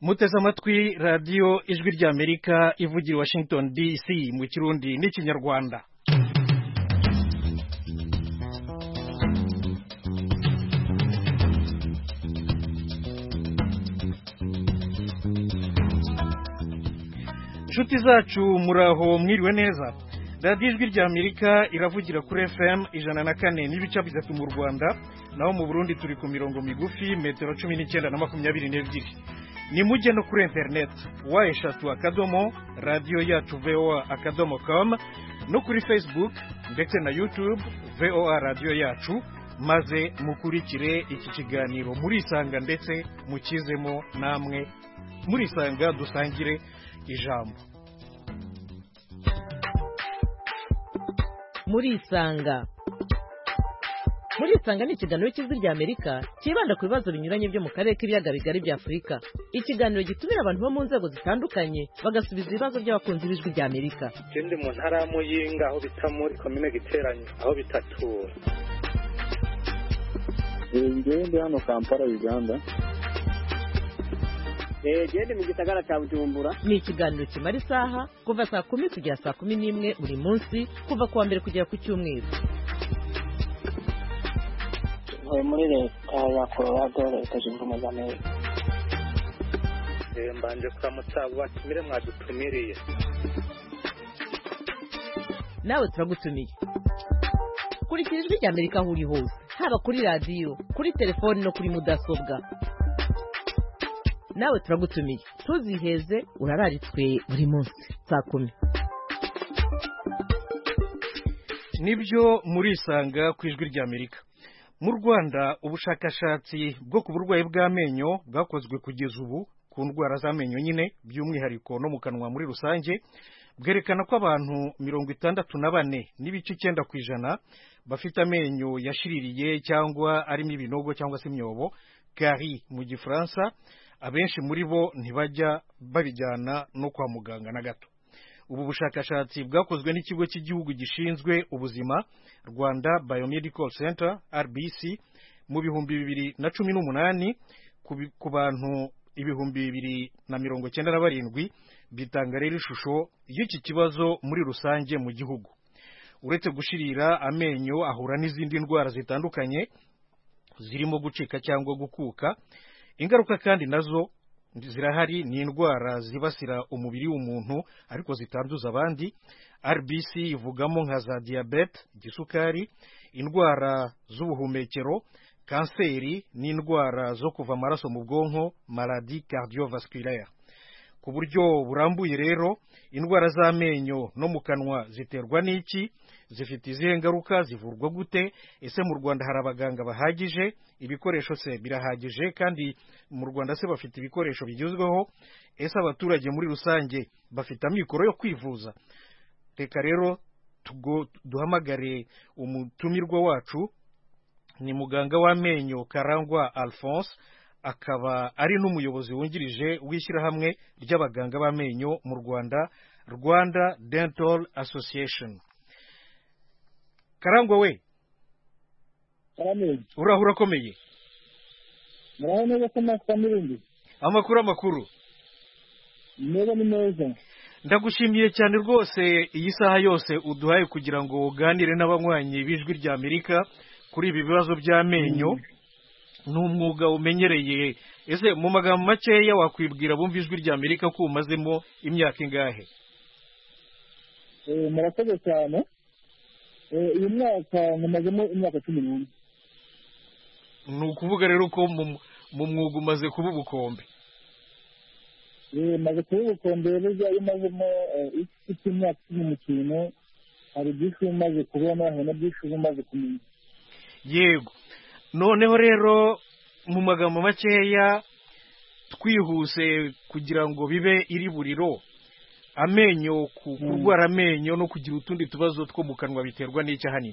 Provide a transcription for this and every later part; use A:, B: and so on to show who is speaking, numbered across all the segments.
A: muteze amatwi radiyo ijwi ry'Amerika ivugira i Washington DC mu Kirundi n'Ikinyarwanda. Inshuti zacu muraho mwiriwe neza. radiyo ijwi ry'Amerika iravugira kuri FM 104 n'ibice bitatu mu Rwanda, naho mu Burundi turi ku mirongo migufi metero 19 na 22. Ni mujye no kuri internet eshatu radio yacu voa.com no kuri Facebook ndetse na YouTube VOA radio yacu, maze mukurikire iki kiganiro murisanga ndetse mukizemo namwe murisanga dusangire ijambo.
B: Murisanga ni ikiganiro cy'ijwi ry'Amerika kibanda ku bibazo binyuranye byo mu karere k'ibiyaga bigari bya Afurika. Ikiganiro gitumira abantu bo mu nzego zitandukanye bagasubiza ibibazo by'abakunzi b'ijwi ry'Amerika.
C: Ikindi mu ntara ya Muyinga aho bita muri komine Giteranyi aho bitatura.
D: Ngende hano Kampala Uganda.
E: Gende mu gisagara cya Bujumbura.
B: Ni ikiganiro kimara isaha kuva saa 10 kugera saa 11 buri munsi, kuva kuwa mbere kugera ku cyumweru.
E: Muri leta ya Colorado, leta zunze ubumwe za Amerika.
C: Mbanje kuramutsa batumire mwadutumiriye.
B: Nawe turagutumiye. Kurikira ijwi ry'Amerika aho uri hose, haba kuri radiyo, kuri telefoni no kuri mudasobwa. Nawe turagutumiye, tuziheze urararitswe buri munsi saa 10.
A: Nibyo murisanga ku ijwi ry'Amerika. Mu Rwanda ubushakashatsi bwo ku burwayi bw'amenyo bwakozwe kugeza ubu ku ndwara z'amenyo nyine by'umwihariko no mu kanwa muri rusange, bwerekana ko abantu 64 n'ibice 9% bafite amenyo yashiririye cyangwa arimo ibinogo cyangwa se imyobo, carie mu Gifaransa. Abenshi muri bo ntibajya babijyana no kwa muganga na gato. Ubu bushakashatsi bwakozwe n'ikigo cy'igihugu gishinzwe ubuzima, Rwanda Biomedical Center RBC, mu 2018 ku bantu 2097, bitanga rero ishusho y'iki kibazo muri rusange mu gihugu. Uretse gushirira, amenyo ahura n'izindi ndwara zitandukanye zirimo gucika cyangwa gukuka. Ingaruka kandi nazo zirahari, ni indwara zibasira umubiri w'umuntu ariko zitanduza abandi. RBC ivugamo nka za diabete, gisukari, indwara z'ubuhumekero, kanseri n'indwara zo kuva amaraso mu bwonko, maladie cardiovasculaire. Ku buryo burambuye rero, indwara z'amenyo no mu kanwa ziterwa n'iki, zifite izihe ngaruka, zivurwa gute, ese mu Rwanda hari abaganga bahagije, ibikoresho se birahagije, kandi mu Rwanda se bafite ibikoresho bigezweho, ese abaturage muri rusange bafite amikoro yo kwivuza? Reka rero duhamagare umutumirwa wacu, ni muganga w'amenyo Karangwa Alphonse, akaba ari n'umuyobozi wungirije w'ishyirahamwe ry'abaganga b'amenyo mu Rwanda, Rwanda Dental Association. Karangwa we, uraho urakomeye?
D: Muraho neza ko nakamurindi.
A: Amakuru
D: Neza ni neza.
A: Ndagushimiye cyane rwose iyi saha yose uduhaye kugira ngo uganire n'abanywanyi b'ijwi ry'Amerika kuri ibi bibazo by'amenyo. N'umwuga umenyereye. Ese mu magambo makeya wakwibwira bumva ijwi ry'Amerika ko umazemo imyaka ingahe?
D: Murakoze cyane. Uyu mwaka namazemo imyaka 11.
A: Ni ukuvuga rero ko mu mwuga umaze kuba ubukombe.
D: Maze kuba ubukombe rero yamazemo iki imyaka mu kintu, hari byinshi umaze kubona, hari byinshi umaze kumenya.
A: Yego. Noneho rero mu magambo makeya twihuse kugira ngo bibe iri buriro, amenyo kurwara amenyo no kugira utundi tubazo two mu kanwa biterwa n'iki ahanini?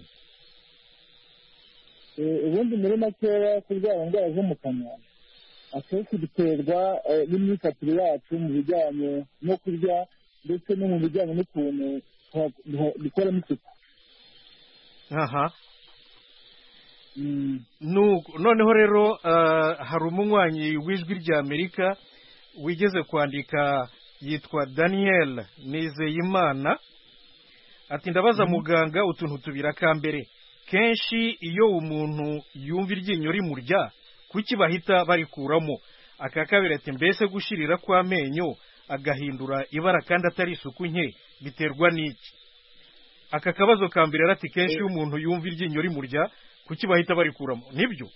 D: Ubundi muri makeya kurwara indwara zo mu kanwa akenshi biterwa n'imyifatire yacu mu bijyanye no kurya ndetse no mu bijyanye n'ukuntu dukoramo isuku.
A: Aha. Noneho rero hari umunywanyi w'ijwi ry'Amerika wigeze kwandika yitwa Daniel Nizeyimana ati ndabaza muganga utuntu tubira kambere kenshi iyo umuntu yumva iryinyo rimurya kuki bahita barikuramo aka kabiri ati mbese gushirira kw'amenyo agahindura ibara kandi atari isuku nke biterwa n'iki aka kabazo kambere arati kenshi iyo umuntu yumva iryinyo rimurya kuki bahita barikuramo nibyo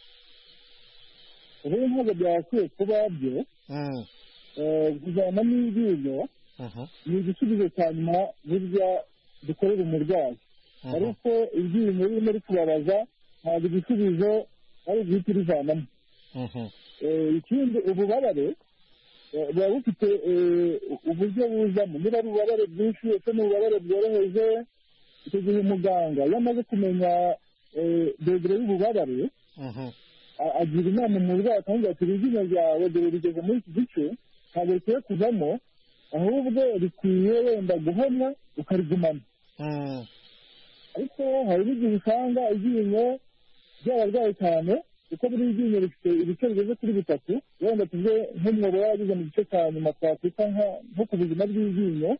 D: ubu ntabwo byakwiye kuba byo kujyana n'iryinyo ni igisubizo cya nyuma burya dukorera umurwayi ariko iryinyo ririmo rikubabaza ntabwo igisubizo ari uguhita urivanamo ikindi ububabare buba bufite uburyo buzamo niba ari ububabare bwinshi ese ni ububabare bworoheje icyo gihe umuganga iyo amaze kumenya dogere y'ububabare agira inama umurwayi akamubwira ati iryinyo ryawe dore rigeze muri iki gice ntabwo rikwiye kuvamo ahubwo rikwiye wenda guhomwa ukarigumana ariko hari n'igihe usanga iryinyo ryararwaye cyane kuko buri ryinyo rifite ibice bigeze kuri bitatu wenda tuve nk'umwobo wageze mu gice cya nyuma twakwita nko ku buzima bw'iryinyo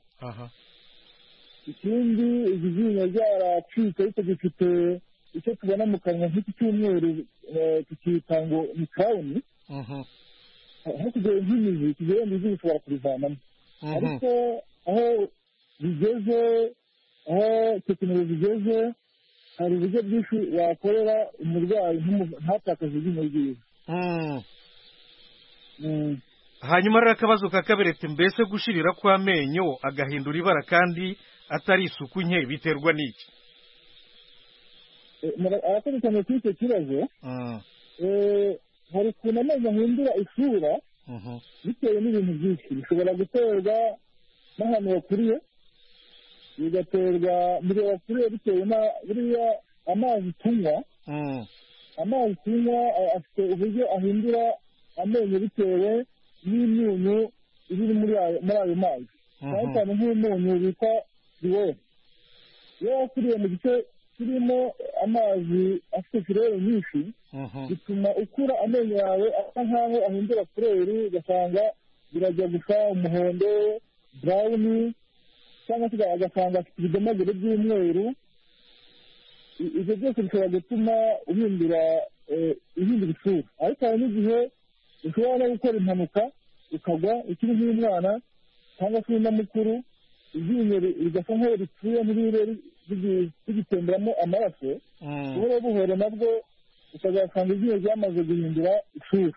D: ikindi izi ryinyo ryaracitse ariko gifite icyo tubona mu kanwa nk'iki cy'umweru tukita ngo ni kawuni aho kugira nk'imizi tugira wenda izi bishobora kurivanamo ariko aho bigeze aho tekinoloji igeze hari uburyo bwinshi wakorera umurwayi ntatakaze iryinyo ryiwe
A: hanyuma rero akabazo ka kabiri ati mbese gushirira kw'amenyo agahindura ibara kandi atari isuku nke biterwa n'iki
D: arakoze cyane kuri icyo kibazo hari ukuntu amenyo ahindura isura bitewe n'ibintu byinshi bishobora guterwa n'ahantu wakuriye bigaterwa mu gihe wakuriye bitewe na buriya amazi tunywa amazi tunywa afite uburyo ahindura amenyo bitewe n'imyunyu iri muri ayo mazi cyane cyane nk'umunyu bita diweri iyo wakuriye mu gice kirimo amazi afite furere nyinshi bituma ukura amenyo yawe asa nk'aho ahindura fureri ugasanga birajya gusa umuhondo burawuni cyangwa se agasanga afite ibidomagure by'umweru ibyo byose bishobora gutuma uhindura isura ariko hari n'igihe ushobora no gukora impanuka ukagwa ukiri nk'umwana cyangwa se uri na mukuru iryinyo rigasa nk'aho ripfuye ntiribe rigitemberamo amaraso buhoro buhoro nabwo ukazasanga iryinyo ryamaze guhindura isura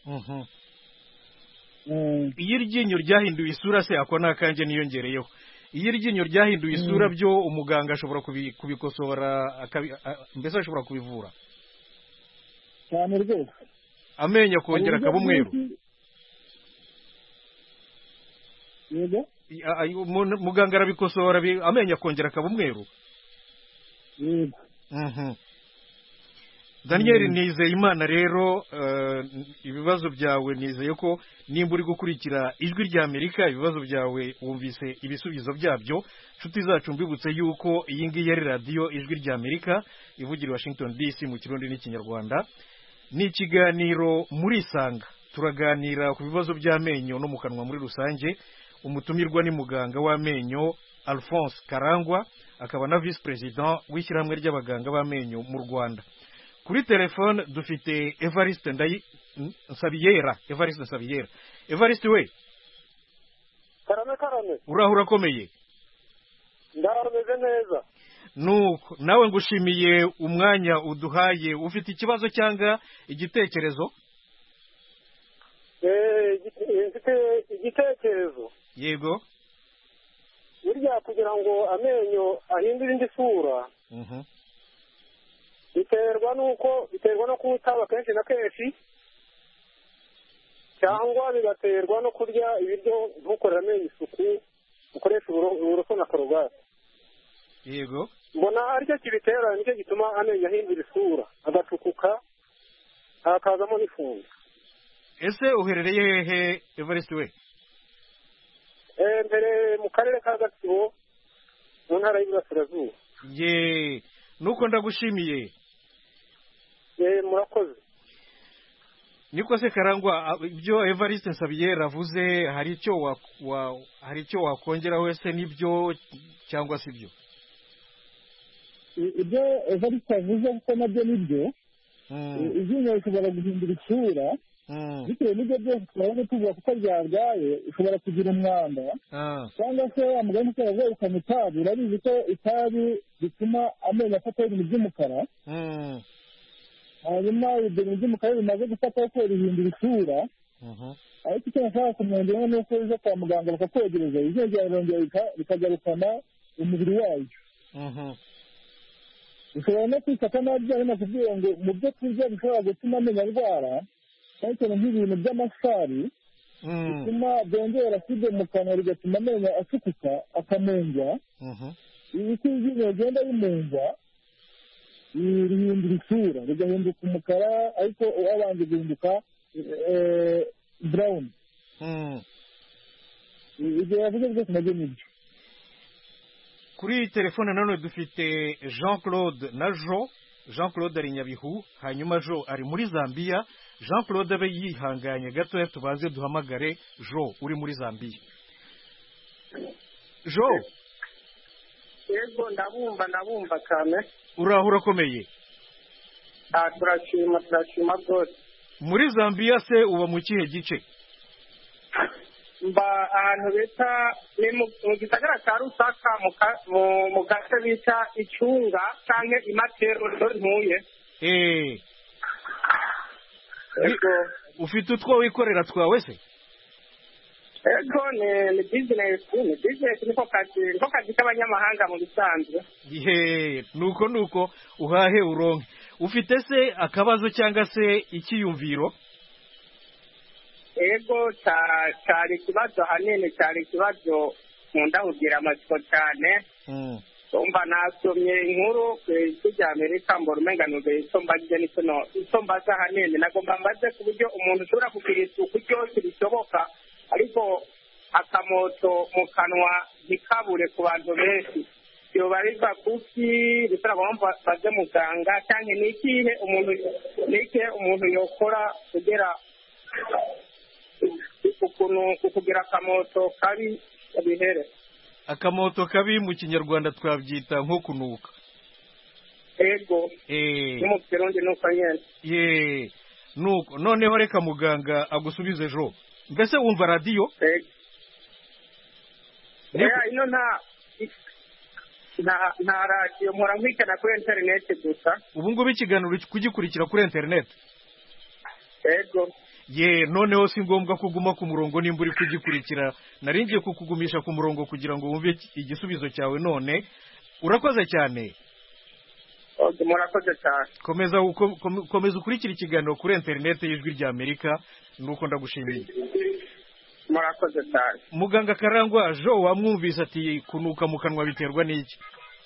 A: iyo iryinyo ryahinduye isura se ako ni akanjye niyongereyeho iyo iryinyo ryahinduye isura byo umuganga ashobora kubikosora mbese ashobora kubivura
D: cyane rwose
A: amenyo akongera akaba umweru
D: yego
A: muganga arabikosora amenyo akongera akaba umweru
D: yego
A: Daniel Nizeyimana rero ibibazo byawe nizeye ko nimba uri gukurikira ijwi rya Amerika ibibazo byawe wumvise ibisubizo byabyo nshuti zacu mbibutse yuko iyi ngiyi ari radiyo ijwi rya Amerika ivugira i Washington DC mu kirundi n'ikinyarwanda ni ikiganiro muri isanga turaganira ku bibazo by'amenyo no mu kanwa muri rusange umutumirwa ni muganga w'amenyo Alphonse Karangwa akaba na vice president w'ishyirahamwe ry'abaganga b'amenyo mu Rwanda. Kuri telefone dufite Evariste Nsabiyera. Evariste we
C: karame
A: uraho urakomeye?
C: ndarameze neza.
A: Nuko nawe ngushimiye umwanya uduhaye, ufite ikibazo cyangwa igitekerezo?
C: Igitekerezo.
A: Yego.
C: Burya kugira ngo amenyo ahindure indi sura biterwa no kutaba kenshi na kenshi, cyangwa bigaterwa no kurya ibiryo ntukorera amenyo isuku ukoresha uburoso na korogate.
A: Yego.
C: Mbona aricyo kibitera, nicyo gituma amenyo ahindura isura agacukuka hakazamo n'ifunga.
A: Ese uherereye hehe Evariste we?
C: Mbere mu karere ka Gatsibo mu ntara y'Iburasirazuba.
A: Ye nuko ndagushimiye.
C: Murakoze.
A: niko se Karangwa, ibyo Evariste Nsabiyera avuze hari icyo wakongeraho ese nibyo cyangwa si byo?
D: ibyo Evariste avuze kuko nabyo nibyo. iryinyo rishobora guhindura isura bitewe n'ibyo byose twabona tuvuga kuko ryarwaye, ushobora kugira umwanda cyangwa se amugani ushobora guhekana itabi. urabizi ko itabi bituma amenyo afata ibintu by'umukara, hanyuma ibyo bintu by'umukara bimaze gufata ko rihindura isura. ariko icyo nashaka kumwongeraho ni uko uza kwa muganga bakakwegereza iryinyo ryarongera rikagarukana umubiri wayo. ushobora no kwifata nabi byari nakubwiye ngo mu byo turya bishobora gutuma amenyo arwara, cyane cyane nk'ibintu by'amasari bituma byongera aside mu kanwa rigatuma amenyo acukuka akamungwa. ibiti iryinyo rigenda rimungwa rihindura isura, rigahinduka umukara ariko wabanje guhinduka brown. ibyo yavuze byose nabyo nibyo.
A: Kuri iyi telefone nanone dufite Jean Claude na Jo. Jean Claude ari Nyabihu, hanyuma Jo ari muri Zambia. Jean Claude abe yihanganye gato tubanze duhamagare Jo uri muri Zambia. Jo,
C: yego ndabumva cyane.
A: uraho urakomeye?
C: turashima rwose.
A: Muri Zambia se uba mu kihe gice?
C: mba ahantu bita ni mu gisagara cya Rusaka mu gace bita Icunga cyangwa Imatero ntuye.
A: ufite utwo wikorera twawe se?
C: ego ni bizinesi niko kazi k'abanyamahanga mu bisanzwe.
A: nuko uhahe uronke. ufite se akabazo cyangwa se icyiyumviro?
C: ego cyari ikibazo hanini, cyari ikibazo nkunda kugira amatsiko cyane. umva nasomye inkuru ku isi rya Amerika mbona umenganuye icyo mbaze icyo mbaza hanini nagomba mbaze ku buryo umuntu ushobora kugira isuku ryose bishoboka ariko akamoto mu kanwa ntikabure ku bantu benshi. yoba biva kuki bisaba ngo baze muganga cyangwa ni ikihe umuntu yokora kugira kugira akamoto kabi bihere?
A: Akamoto kabi mu Kinyarwanda twabyita nko kunuka.
C: ego mu Kirundi nuko nyene.
A: nuko noneho reka muganga agusubize Jo. Mbese wumva radio?
C: ino nta radio, mpora nkwikana kuri internet gusa.
A: ubu ngubu ikiganiro kugikurikira kuri internet?
C: ego
A: noneho si ngombwa kuguma ku murongo nimba uri kugikurikira. naringiye kukugumisha ku murongo kugira ngo wumve igisubizo cyawe. none urakoze cyane.
C: murakoze cyane.
A: komeza ukurikira ikiganiro kuri internet y'Ijwi rya Amerika. nuko ndagushimiye.
C: murakoze cyane.
A: Muganga Karangwa, Jo wamwumvise ati kunuka mu kanwa biterwa n'iki?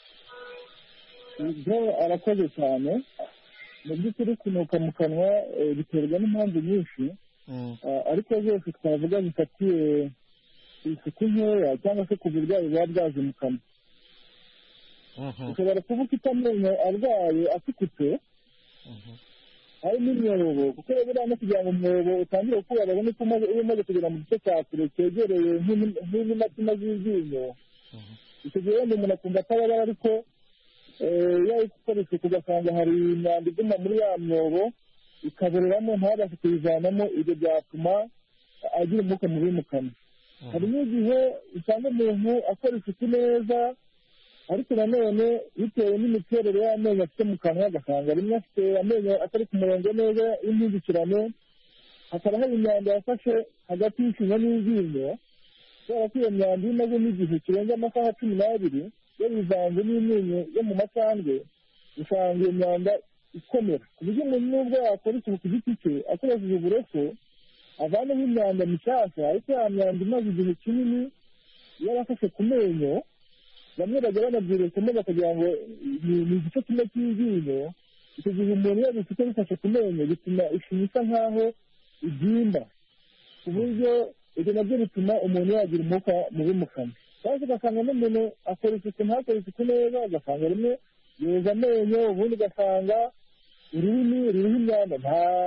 D: Jo arakoze cyane. mu by'ukuri kunuka mu kanwa biterwa n'impamvu nyinshi, ariko zose twavuga zifatiye isuku nkeya cyangwa se ku burwayi buba bwaje mu kanwa. ushobora kuba ufite amenyo arwaye afukutse, hari n'imyobo, kuko buriya no kugira ngo umwobo utangire kubabara nuko iyo umaze kugera mu gice cya kure cyegereye nk'imitima z'iryinyo, icyo gihe wenda umuntu akumva atababara, ariko iyo ari gukora isuku ugasanga hari imyanda iguma muri ya myobo ikaboreramo ntabashe kuyivanamo, ibyo byatuma agira umwuka mubi mu kanwa. hari n'igihe usanga umuntu akora isuku neza, ariko nanone bitewe n'imiterere y'amenyo afite mu kanwa ugasanga rimwe afite amenyo atari ku murongo neza y'imyindukirane, hakaba hari imyanda yafashe hagati y'ishinya n'iryinyo, kubera ko iyo myanda iyo imaze n'igihe kirenze amasaha 12 yabivanze n'imyunyu yo mu macandwe, usanga iyo myanda ikomera ku buryo umuntu nubwo yakora isuku ku giti cye akoresheje uburoso avanaho imyanda mishyashya, ariko ya myanda imaze igihe kinini yarafashe ku menyo, bamwe bajya banabyiretsemo bakagira ngo ni igice kimwe cy'iryinyo. icyo gihe umuntu iyo bifite bifashe ku menyo bituma ishinya isa nk'aho ibyimba, ku buryo ibyo nabyo bituma umuntu yagira umwuka mubi mu kanwa. cyangwa se ugasanga n'umuntu akora isuku ntakore isuku neza, ugasanga rimwe yoza amenyo, ubundi ugasanga ururimi ruriho imyanda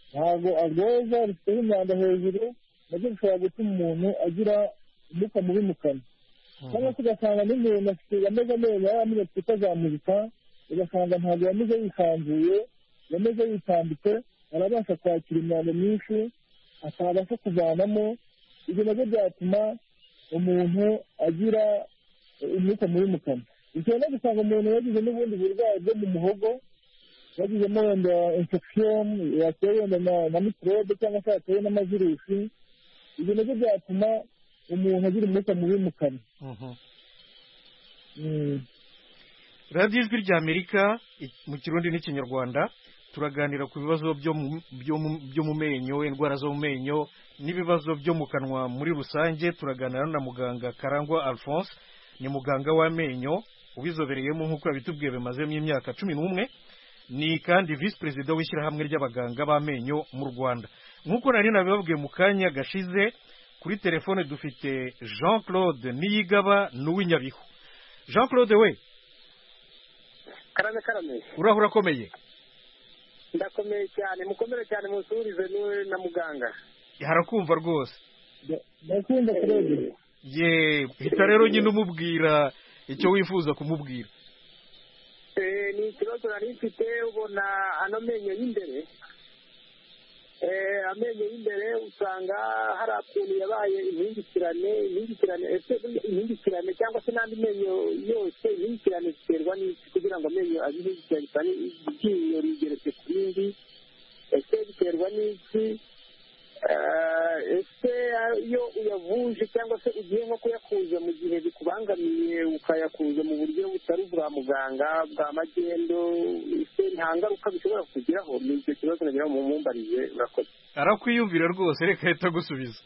D: ntabwo arwoza, rufiteho imyanda hejuru, nabyo bishobora gutuma umuntu agira umwuka mubi mu kanwa. cyangwa se ugasanga n'umuntu yameze amenyo yameze tutazamurika, ugasanga ntabwo yameze yisanzuye, yameze yitambitse, arabasha kwakira imyanda myinshi atabasha kuvanamo. ibyo nabyo byatuma umuntu agira umwuka mubi mu kanwa. bishobora no gusanga umuntu yagize n'ubundi burwayi bwo mu muhogo, yagizemo wenda infection yatewe wenda na mikorobe cyangwa se yatewe n'amavirusi. ibyo nabyo byatuma umuntu agira umwuka mubi mu kanwa.
A: radiyo ijwi ry'Amerika mu kirundi n'ikinyarwanda turaganira ku bibazo byo mu menyo, indwara zo mu menyo n'ibibazo byo mu kanwa muri rusange. turaganira na muganga Karangwa Alphonse, ni muganga w'amenyo ubizobereyemo nk'uko yabitubwiye, bimazemo imyaka 11. ni kandi visi perezida w'ishyirahamwe ry'abaganga b'amenyo mu Rwanda. nk'uko nari nabibabwiye mu kanya gashize, kuri telefone dufite Jean Claude Niyigaba n'uw'Inyabihu. Jean Claude we,
C: karame
A: uraho urakomeye?
C: ndakomeye cyane, mukomere cyane, musurize niwe na muganga.
A: harakumva rwose.
D: ndakumva Claude.
A: ye hita rero nyine umubwira icyo wifuza kumubwira.
C: ni ikibazo nari mfite, ubona ano menyo y'imbere, amenyo y'imbere usanga hari akuntu yabaye impingikirane cyangwa se n'andi menyo yose. impingikirane ziterwa n'iki kugira ngo amenyo abe impingikirane? iryinyo rigeretse ku rindi, ese biterwa n'iki? ese iyo uyavuje cyangwa se ugiye nko kuyakuza mu gihe bikubangamiye ukayakuza mu buryo butari ubwa muganga bwa magendo, ese nta ngaruka bishobora kugiraho? ni icyo kibazo nagira ngo mumumbarize. urakoze.
A: arakwiyumvira rwose, reka ahita agusubiza.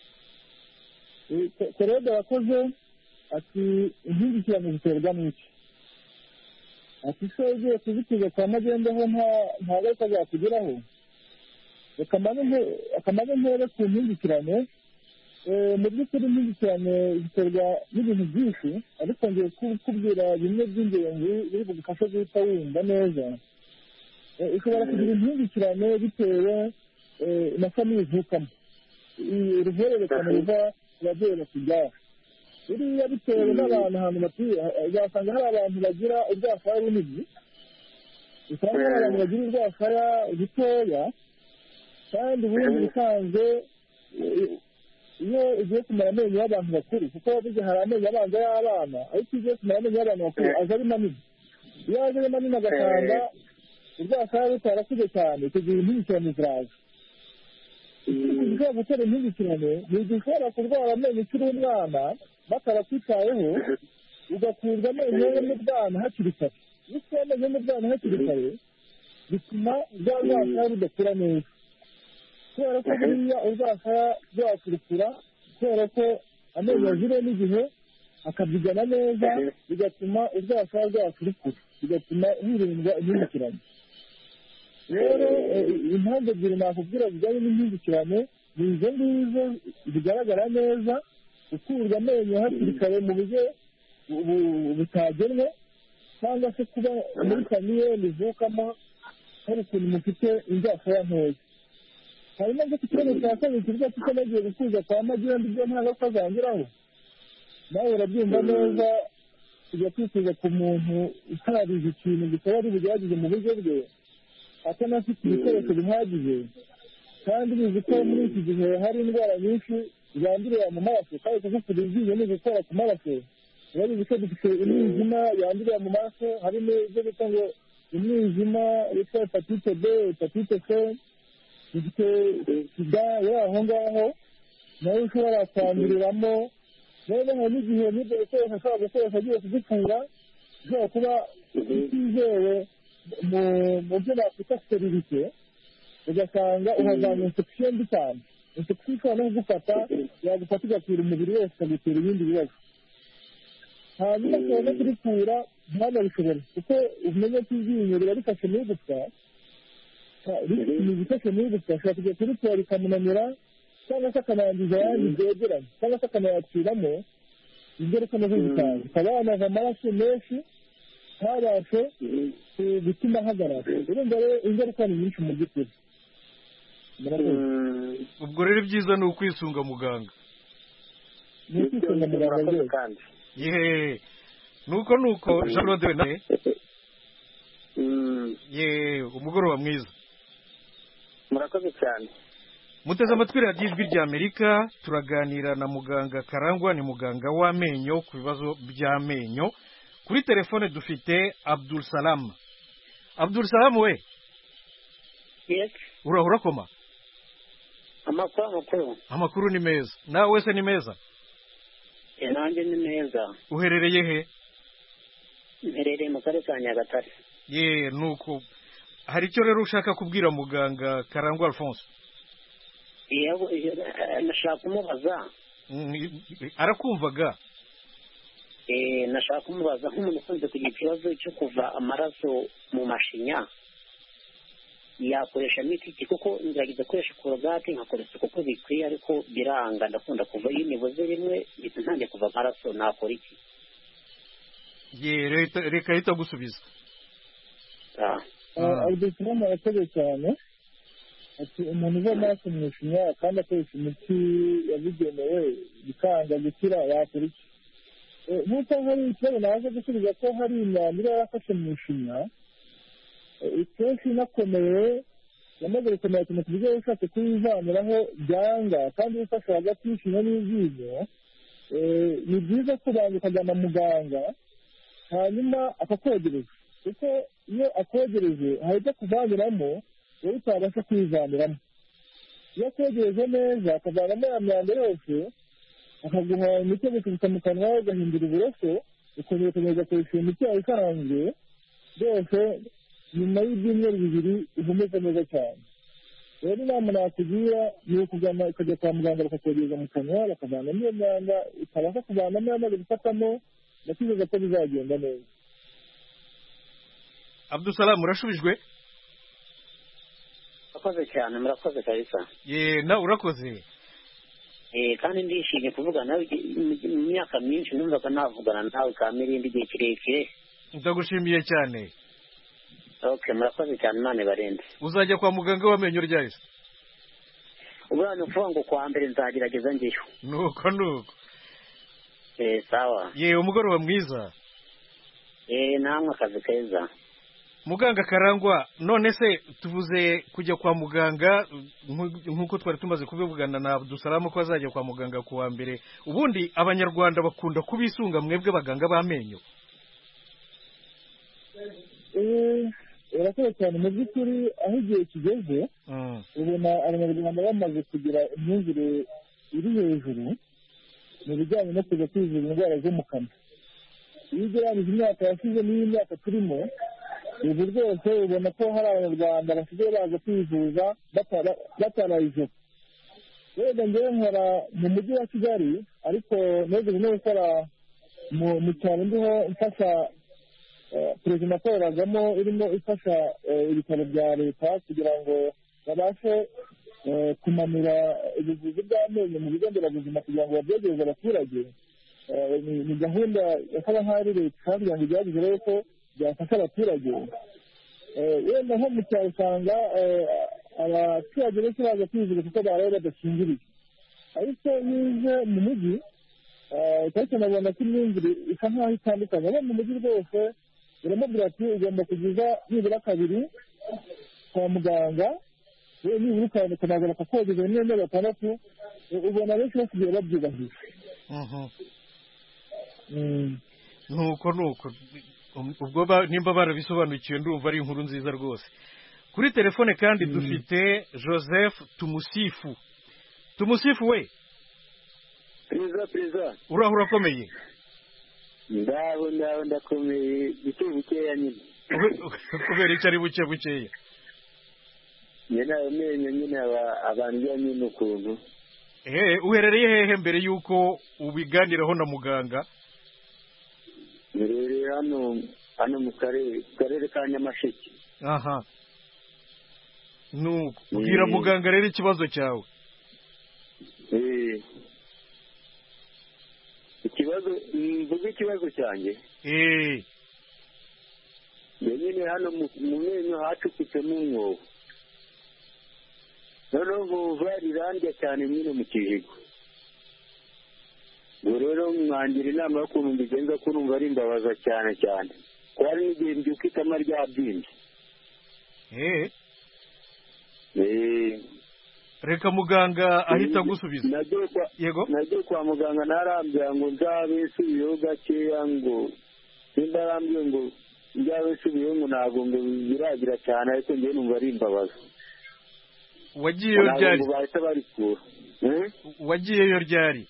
D: Claude yakoze ati impingikirane ziterwa n'iki? ati se ugiye kuzitiza kwa magendo ho nta ngaruka zakugeraho? akamaro mpere ku mpingikirane. mu by'ukuri impingikirane ziterwa n'ibintu byinshi, ariko ngiye kukubwira bimwe by'ingenzi biri bugufashe guhita wumva neza. ushobora kugira impingikirane bitewe na famiye ivukamo, uruhererekane ruva ku babyeyi bakujyaho. biriya bitewe n'abantu ahantu batuye, uzasanga hari abantu bagira urwasaya runini, usanga hari abantu bagira urwasaya rutoya. kandi ubundi bisanzwe iyo ugiye kumara amenyo y'abantu bakuru, kuko burya hari amenyo abanza y'abana, ariko iyo ugiye kumara amenyo y'abantu bakuru aza ari manini. iyo aje ari manini agasanga urwasaya rutarakuze cyane, icyo gihe impingikirane ziraza. ushobora gutera impingikirane ni igihe ushobora kurwara amenyo ukiri umwana batarakwitayeho, ugakurwa amenyo yo mu bwana hakiri kare. iyo ukuye amenyo yo mu bwana hakiri kare bituma rwa rwasaya rudakura neza, kubera ko buriya urwasaya rwakurukura, kubera ko amenyo yaziriwe n'igihe akabyigana neza, bigatuma urwasaya rwakurukura, bigatuma hirindwa impingikirane. rero impamvu ebyiri nakubwira zijyanye n'impingikirane ni izo ngizo zigaragara neza: gukurwa amenyo hakiri kare mu buryo butagenwe, cyangwa se kuba muri famiye mivukamo hari ukuntu mufite inzasaya ntoya. hanyuma ndetse ikibazo cya kabiri kivuga ko nagiye gukuza kwa magendo ibyo nta ngaruka zangiraho, nawe urabyumva neza. tujya kwikuza ku muntu utarize ikintu gisaba ari bugerageze mu buryo bwe, atanafite ibikoresho bihagije, kandi bizi ko muri iki gihe hari indwara nyinshi zandurira mu maraso, kandi kugukura iryinyo ni ugukora ku maraso. urabizi ko dufite imyizima yandurira mu maraso, harimo ibyo bita ngo umwijima witwa hepatite B, hepatite C, dufite sida aho ngaho nawe ushobora kwanduriramo. rero hari n'igihe n'ibyo bikoresho ashobora gukoresha agiye kuzikura ushobora kuba utizewe mu byo nakwita sterilite, ugasanga uhazana infection mbi cyane. infection ishobora no kugufata, yagufata igakwira umubiri wose, ikagutera ibindi bibazo. hanyuma ushobora no kurikura ntanabishobore, kuko umenye ko iryinyo riba rifashe mu igufwa, rifashe mu igufwa, ashobora kujya kurikura rikamunanira, cyangwa se akanangiza ayandi byegeranye, cyangwa se akanayaciramo ingaruka nazo zitanga, akaba yanava amaraso menshi ntabashe gutuma ahagarara. urumva rero ingaruka ni nyinshi mu by'ukuri.
A: ubwo rero ibyiza ni ukwisunga muganga.
D: Ni ukwisunga muganga rwose.
A: Yeee nuko Jean Claude nawe umugoroba mwiza.
C: Murakoze cyane.
A: Muteze amatwi radiyo Ijwi ry'Amerika, turaganira na muganga Karangwa, ni muganga w'amenyo ku bibazo by'amenyo. Kuri telefone dufite Abdul Salam. Abdul Salam we.
E: Yes.
A: Urahura koma? Amakuru ni meza. Nawe wese ni meza?
E: Nanjye ni meza.
A: Uherereye he?
E: Mherereye mu karere ka Nyagatare.
A: Nuko hari icyo rero ushaka kubwira muganga Karangwa Alphonse?
E: Yego, nashaka kumubaza.
A: Arakumvaga?
E: Nashaka kumubaza nk'umuntu ukunze kugira ikibazo cyo kuva amaraso mu mashinya, yakoresha imiti kuko nzagize gukoresha korogate nkakoresha kuko bikwiye, ariko biranga, ndakunda kuva y'imiboze rimwe ntangiye kuva amaraso, nakora iki?
A: Reka ahita gusubiza.
D: Abudusiramu arakoze cyane. Ati umuntu uva amaraso mu ishinya kandi akoresha imiti yabigenewe bikanga gukira, yakora iki? Nk'uko hari ikibazo naje gusubiza ko hari imyanda iba yarafashe mu ishinya, kenshi inakomeye, yamaze gukomera cyane ku buryo ushatse kuyivaniraho byanga, kandi ufashe hagati y'ishinya n'iryinyo, ni byiza kubanza ukagana muganga hanyuma akakwegereza, kuko iyo akwegereje hari ibyo kuvaniramo wowe utabasha kwivaniramo. Iyo akwegereje neza akavanamo ya myanda yose, akaguha imiti yo gusubika mu kanwa, ugahindura uburoso, ukongera ukomeza koresha iyo miti yawe isanzwe, byose nyuma y'ibyumweru 2 uhumeka neza cyane. Rero inama nakugira ni ukugana ukajya kwa muganga bakakwegereza mu kanwa, bakavanamo iyo myanda, utabasha kuvanamo yamaze gufatamo, ndakwizeza ko bizagenda neza.
A: Abdussalam, urashubijwe?
E: Murakoze cyane, murakoze kabisa.
A: Na urakoze.
E: Kandi ndishimye kuvuga nawe mu myaka myinshi, numvaga navugana nawe kamirindi igihe kirekire.
A: Ndagushimiye cyane.
E: Okay, murakoze cyane, Imana ibarinde.
A: Uzajya kwa muganga w'amenyo ryahise?
E: Ubwana uvuga ngo kwa mbere nzagerageza ngeyo.
A: Nuko.
E: Sawa.
A: Umugoroba mwiza.
E: Namwe akazi keza.
A: Muganga Karangwa, none se tuvuze kujya kwa muganga nk'uko twari tumaze kubivugana na Abdussalam ko azajya kwa muganga kuwa mbere. Ubundi abanyarwanda bakunda kubisunga mwebwe baganga b'amenyo.
D: Urakoze cyane, mu by'ukuri aho igihe kigeze, ubona abanyarwanda bamaze kugira imyumvire iri hejuru mu bijyanye no kujya kwivuza indwara zo mu kanwa. Iyo ugereranyije imyaka yashize n'iyi myaka turimo, ubu rwose ubona ko hari abanyarwanda basigaye baza kwivuza batarayize. Wenda njyewe nkora mu mujyi wa Kigali, ariko negeze no gukora mu cyaro ndiho mfasha perezida akoreragamo, irimo ifasha ibitaro bya leta kugira ngo babashe kumanura ubuvuzi bw'amenyo mu bigo nderabuzima kugira ngo babyegereze abaturage. Ni gahunda yakaba nk'ari leta kugira ngo igerageze rero ko byafasha abaturage. Wenda nko mu cyaro usanga abaturage benshi baza kwivuza kuko baraye badakingiriye, ariko iyo uje mu mujyi cyane nabona ko imyumvire isa nk'aho itandukanye. abo mu mujyi rwose uramubwira ati ugomba kugeza nibura 2 kwa muganga, nibura ukanaza bakakogeza 4-6, ubona benshi basigaye babyubahiriza.
A: Nuko ubwo nimba barabisobanukiwe ndumva ari inkuru nziza rwose. Kuri telefone kandi dufite Joseph Tumusifu. Tumusifu we.
C: Priza.
A: Urahura komeye?
C: Ndakomeye bukeya nyine.
A: Kubera icyo ari bukeya?
C: Nyine amenyo nyine abantu nyine ukuntu.
A: Uherereye hehe mbere yuko ubiganiraho na muganga?
C: Mbereye hano mu karere ka Nyamasheke.
A: Aha. Ubwira muganga rero ikibazo cyawe.
C: Ikibazo cyanjye. Nyine hano mu menyo hacukitsemo umwobo.
F: noneho ngo rirandya cyane nyine mu kijigo. Ubwo rero mwangira inama y'ukuntu mbigenza ko numva ari imbabaza cyane cyane ko hari n'igihe mbyuka itama ryabyimbye.
A: Reka muganga ahita agusubiza.
F: Yego nagiye kwa muganga narambya ngo nzabe subiyeho gakeya ngo nimba arambye ngo nzabe subiyeho ngo ntabwo ngo biragira cyane ariko njyewe numva ari imbabaza.
A: Wagiyeyo ryari?
F: Bahita barikura.
A: Wagiyeyo ryari?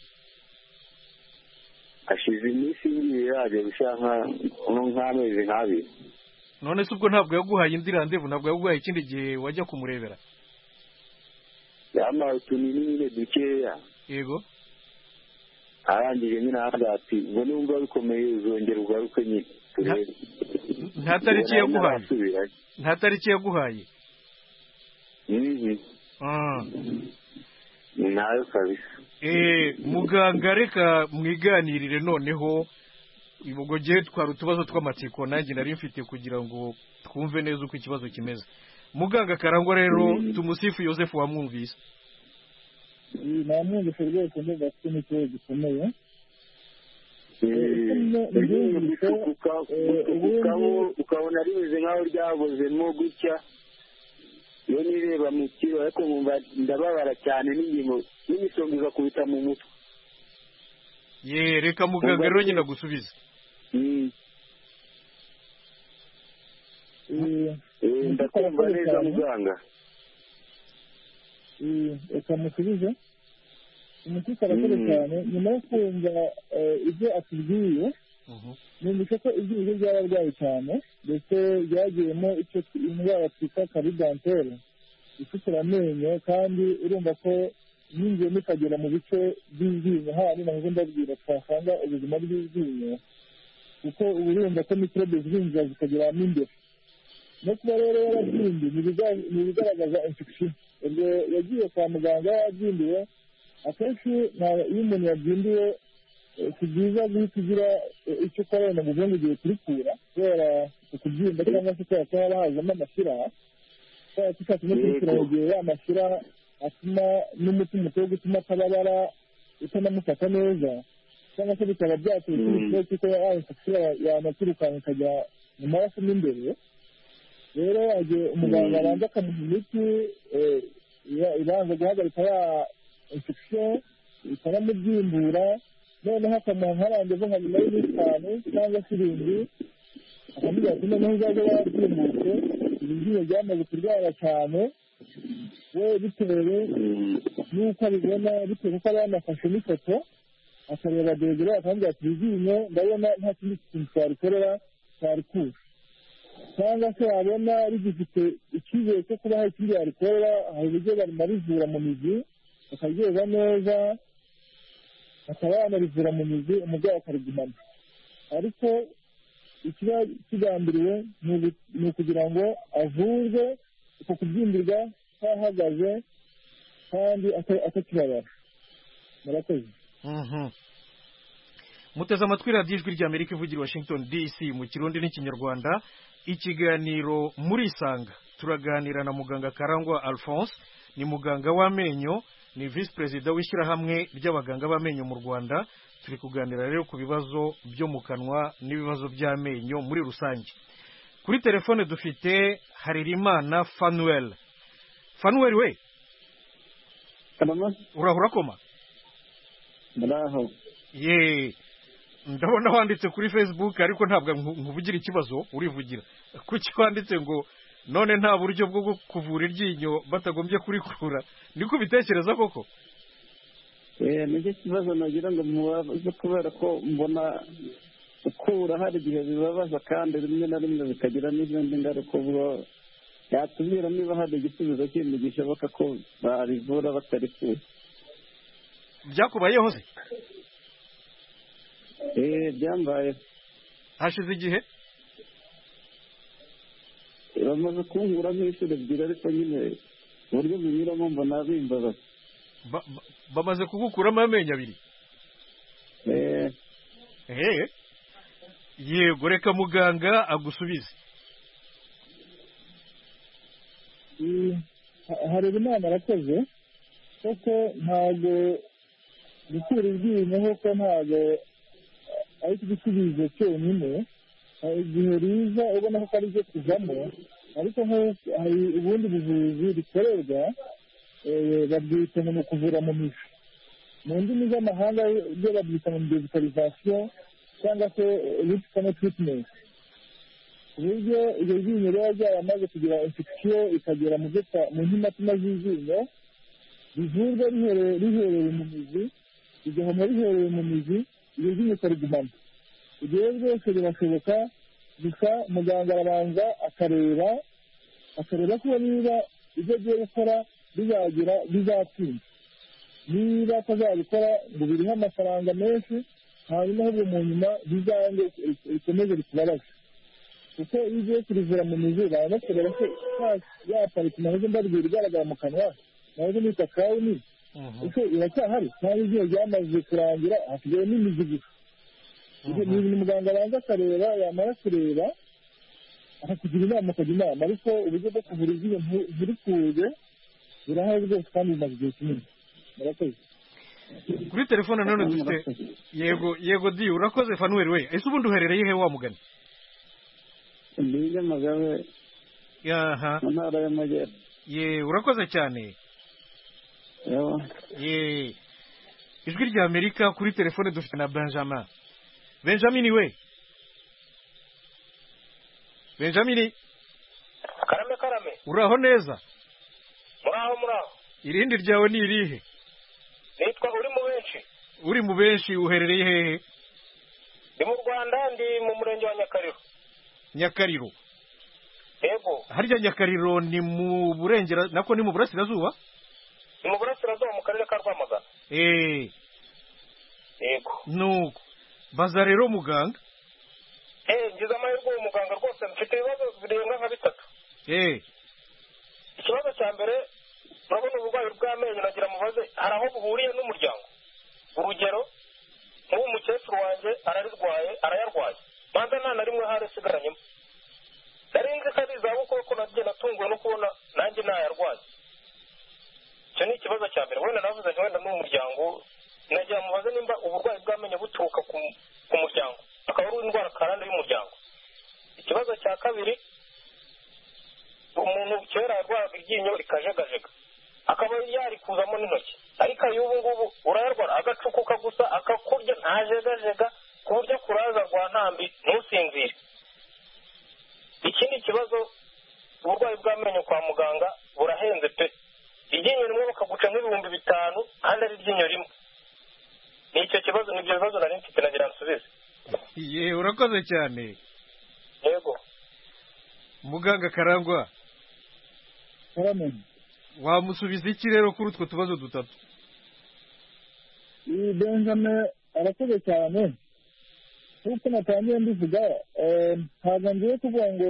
F: Ashize iminsi ngiye yaje gushaka nk'amezi nk'abiri.
A: None se ubwo ntabwo yaguhaye indi randevu, ntabwo yaguhaye ikindi gihe wajya kumurebera?
F: Yamaye utunini nyine dukeya.
A: Yego.
F: Arangije nyine aravuga ati ngo numva bikomeye uzongera ugaruke nyine.
A: Nta tariki yaguhaye? Nta tariki yaguhaye?
F: Nayo kabisa.
A: Muganga reka mwiganirire noneho ubwo gihe twari utubazo tw'amatsiko nanjye nari mfite kugira ngo twumve neza uko ikibazo kimeze. Muganga Karangwa rero tumusifu Joseph wamwumvise.
D: Namwumvise rwose ndumva afite n'ikibazo gikomeye.
F: Ukabona rimeze nk'aho ryabozemo gutya. Iyo nireba mu kiro ariko nkumva ndababara cyane n'ingingo n'imisonga igakubita mu mutwe.
A: Reka muganga rero nyine agusubize.
F: Ndakumva neza muganga.
D: Reka musubize. Umutima arakora cyane nyuma yo kumva ibyo atubwiye. Numvise ko ibyo byararwaye cyane ndetse byagiyemo icyo indwara twita karidantere ifutira amenyo kandi urumva ko yinjiyemo ikagera mu bice by'iryinyo hano naho ndabwira twasanga ubuzima bw'iryinyo kuko ubu urumva ko mikorobe zinjira zikageramo imbere no kuba rero yarabyimbye ni ibigaragaza infection. Ubwo yagiye kwa muganga yabyimbiwe akenshi iyo umuntu yabyimbiwe si byiza guhita ugira icyo ukora wenda ngo uvuge ugiye kurikura kubera ukubyimba cyangwa se kubera ko haba hazamo amashyira kubera ko ushaka no kurikura mu gihe ya mashyira atuma n'umutima utari gutuma atababara utanamufata neza cyangwa se bikaba byateye ikibazo cy'uko ya infection yanaturukanka ikajya mu maraso mo imbere. Rero yagiye umuganga abanza akamuha imiti ibanza guhagarika ya infection ikanamubyimbura noneho akamuha nk'abandevu nka nyuma y'itanu cyangwa se irindwi akamubwira ati noneho uzajya wabyimbutse ibibyimba byamaze kurwara cyane we bitewe n'uko abibona bitewe n'uko aba yanafashe n'ifoto akareba degere akamubwira ati ibibyimba ndabona nta kindi kintu twarikorera twarikura cyangwa se wabona rigifite icyizere cyo kuba hari ikindi yarikorera hari uburyo barivura mu mizi bakaryoza neza akaba yanarivura mu mizi umurwayi akarigumana ariko ikiba kigambiriwe ni ukugira ngo avurwe uko kubyimbirwa kahagaze kandi atakibabara. Murakoze.
A: Muteze amatwi radiyo ijwi ry'Amerika ivugira Washington DC mu Kirundi n'Ikinyarwanda. Ikiganiro muri Isanga turaganira na muganga Karangwa Alphonse, ni muganga w'amenyo, ni visi perezida w'ishyirahamwe ry'abaganga b'amenyo mu Rwanda. Turi kuganira rero ku bibazo byo mu kanwa n'ibibazo by'amenyo muri rusange. Kuri telefone dufite Harerimana Fanuel. Fanuel we urahura koma?
D: Muraho.
A: Ndabona wanditse kuri Facebook ariko ntabwo nkuvugira ikibazo urivugira. Kuki wanditse ngo none nta buryo bwo kuvura iryinyo batagombye kurikura? Niko bitekereza koko?
G: Nicyo kibazo nagira ngo mubaze kubera ko mbona ukura hari igihe bibabaza kandi rimwe na rimwe bikagira n'izindi ngaruka. Ubwo yatubwira niba hari igisubizo kindi gishoboka ko barivura batarikuye.
A: Byakubayeho se?
G: Byambaye.
A: Hashize igihe?
G: Bamaze kunkuramo inshuro ebyiri ariko nyine uburyo binyuramo mbona bimbabaza.
A: Bamaze kugukuramo amenyo abiri? Yego, reka muganga agusubize.
D: hareba inama arakoze kuko ntabwo gukura iryinyo kuko ntabwo ari igisubizo cyonyine. hari igihe riza ubona ko ari byo kuvamo, ariko hari ubundi buvuzi rikorerwa babyita mu kuvura mu mizi. mu ndimi z'amahanga byo babyita mu medicalisation cyangwa se root canal treatment, ku buryo iryo ryinyo riba ryaramaze kugira infection ikagera mu ntimatima z'iryinyo, rivurwa rihereye mu mizi, rigahoma rihereye mu mizi, iryo ryinyo ukarigumana. igihe rwose birashoboka, gusa muganga arabanza akareba ko niba ibyo agiye gukora bizatsinda. niba atazabikora ngo biriho amafaranga menshi, hanyuma ahubwo mu nyuma bizange rikomeze rikubabaze. kuko iyo ugiye kurivura mu mizi barakureba ko ya pariti nahoze mbabwira igaragara mu kanwa nahoze nita kawuni ese iracyahari cyangwa igihe ryamaze kurangira hasigaye n'imizi gusa. ni ibintu muganga abanza akareba, yamara kureba akakugira inama, akajya inama. ariko uburyo bwo kuvura iryinyo ntirikuze birahari rwose kandi bimaze igihe kinini. murakoze.
A: kuri telefone nanone dufite yego di urakoze Fanuel we. ese ubundi uherereye he wa mugani?
G: ndi Nyamagabe mu ntara y'Amajyepfo.
A: urakoze cyane. ijwi rya Amerika kuri telefone dufite na Benjamin we. Benjamin
H: karame
A: uraho neza?
H: muraho
A: irindi ryawe ni irihe?
H: nitwa uri mu benshi
A: uherereye hehe?
H: ndi mu Rwanda, ndi mu murenge wa
A: Nyakariro.
H: yego.
A: harya Nyakariro ni mu burengera nako ni mu burasirazuba?
H: ni mu burasirazuba mu karere ka Rwamagana. yego.
A: nuko baza rero muganga.
H: ngize amahirwe uwo muganga rwose mfite ibibazo birenga nka bitatu. ikibazo cya mbere, urabona uburwayi bw'amenyo, nagira mubaze hari aho buhuriye n'umuryango. urugero, nk'uwo mukecuru wanjye arayarwaye, banza nta na rimwe hari asigaranyemo. nari nzi ko ari izabukuru ko nagiye natunguwe no kubona nanjye ntayarwaye. icyo ni ikibazo cya mbere. wenda navuze nti wenda n'umuryango, nagira mubaze nimba uburwayi bw'amenyo buturuka ku muryango, akaba ari indwara karande y'umuryango. ikibazo cya kabiri, umuntu kera yarwaraga iryinyo rikajegajega, akaba yarikuzamo n'intoki, ariko ay'ubu ngubu urayarwara agacukuka gusa akakurya ntajegajega, ku buryo akuraza rwa ntambi ntusinzire. ikindi kibazo, uburwayi bw'amenyo kwa muganga burahenze pe. iryinyo rimwe bakaguca nk'ibihumbi 5 kandi ari iryinyo rimwe. n'icyo kibazo, nibyo bibazo nari mfite nagira nsubize.
A: urakoze cyane.
H: yego.
A: muganga Karangwa, wamusubiza iki rero kuri utwo tubazo dutatu?
D: Benjamin arakoze cyane. nk'uko natangiye mbivuga, ntabwo ngiye kuvuga ngo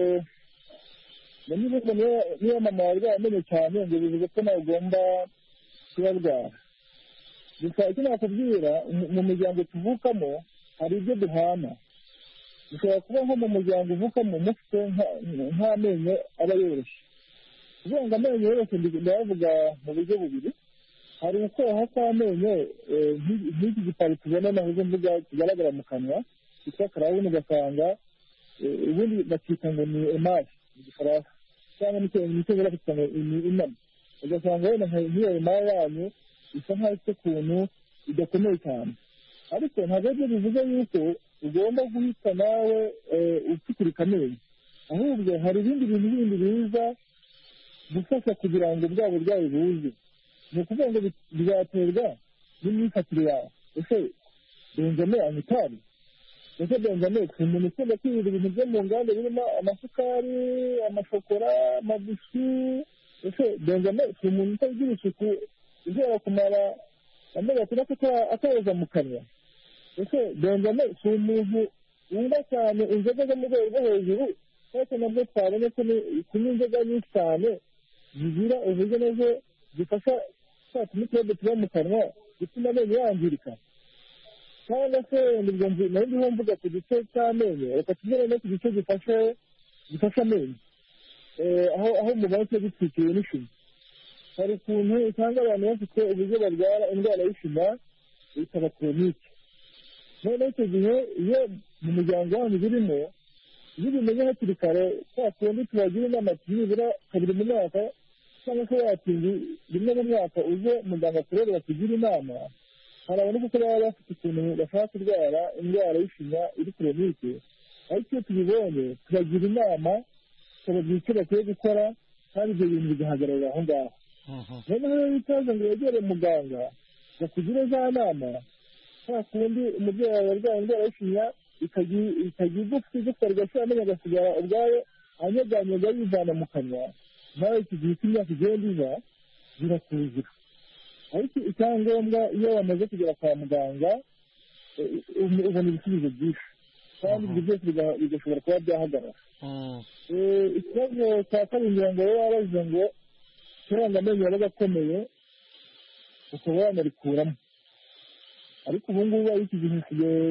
D: niyo mama warwaye amenyo cyane ngo bivuze ko nawe ugomba kuyarwara. gusa icyo nakubwira, mu miryango tuvukamo hari ibyo duhana. bishobora kuba nko mu muryango uvukamo mufite nk'amenyo aba yoroshye. kuvuga ngo amenyo yoroshye ndayavuga mu buryo bubiri. hari ukoha kw'amenyo nk'iki gipari tubona nahoze mvuga kigaragara mu kanwa cyitwa karawuni, ugasanga ubundi bakita ngo ni emari mu gifaransa, cyangwa nicyo bakita ngo ni inama. ugasanga wenda nk'iyo emari yanyu isa nk'aho ifite ukuntu idakomeye cyane, ariko ntabwo aribyo bivuze yuko ugomba guhita nawe upfukurika amenyo. ahubwo hari ibindi bintu bindi biza gufasha kugira ngo bwa burwayi buze. ni ukuvuga ngo bizaterwa n'imyifatire yawe. ese Benjamin anywa itabi? ese Benjamin si umuntu ukunda kwirira ibintu byo mu nganda birimo amasukari, amashokora, amabiswi? ese Benjamin si umuntu utagira isuku ishobora kumara amezi 6 atayoza mu kanwa? ese Benjamin si umuntu wumva cyane inzoga zo mu rwego rwo hejuru? ariko nabwo twabonye ko kunywa inzoga nyinshi cyane zigira uburyo nazo zifasha cya mikorobe tuba mu kanwa bituma amenyo yangirika. cyangwa se nayo ndiho mvuga ku gice cy'amenyo, reka tugere no ku gice gifasha amenyo, aho umubare kiba gitwikiriwe n'ishumi. hari ukuntu usanga abantu bafite uburyo barwara indwara y'ishinya ikaba koronike. noneho icyo gihe iyo mu muryango wanyu birimo, iyo ubimenye hakiri kare, kwa kundi tubagira inama nibura kabiri mu mwaka cyangwa se watinda rimwe mu mwaka uze muganga akurebe bakugira inama. hari abantu kuko baba bafite ukuntu bashaka kurwara indwara y'ishinya iri koronike, ariko iyo tubibonye tubagira inama, tukababwira icyo bakwiye gukora, kandi ibyo bintu bigahagarara aho ngaho. noneho rero utaza ngo wegere muganga bakugire za nama, nta kundi umubyeyi wawe arwaye indwara y'ishinya ikajya igufwa rigashira amenyo agasigara ubwayo anyeganyega yivana mu kanwa, nawe iki gihe cy'imyaka igenda iza birakuzira. ariko icyangombwa iyo wamaze kugera kwa muganga ubona ibisubizo byinshi, kandi ibyo byose bigashobora kuba byahagarara. ikibazo cya kabiri ngo rero wabaze ngo kiranga amenyo yabaga akomeye ukaba wanarikuramo, ariko ubu ngubu ari iki gihe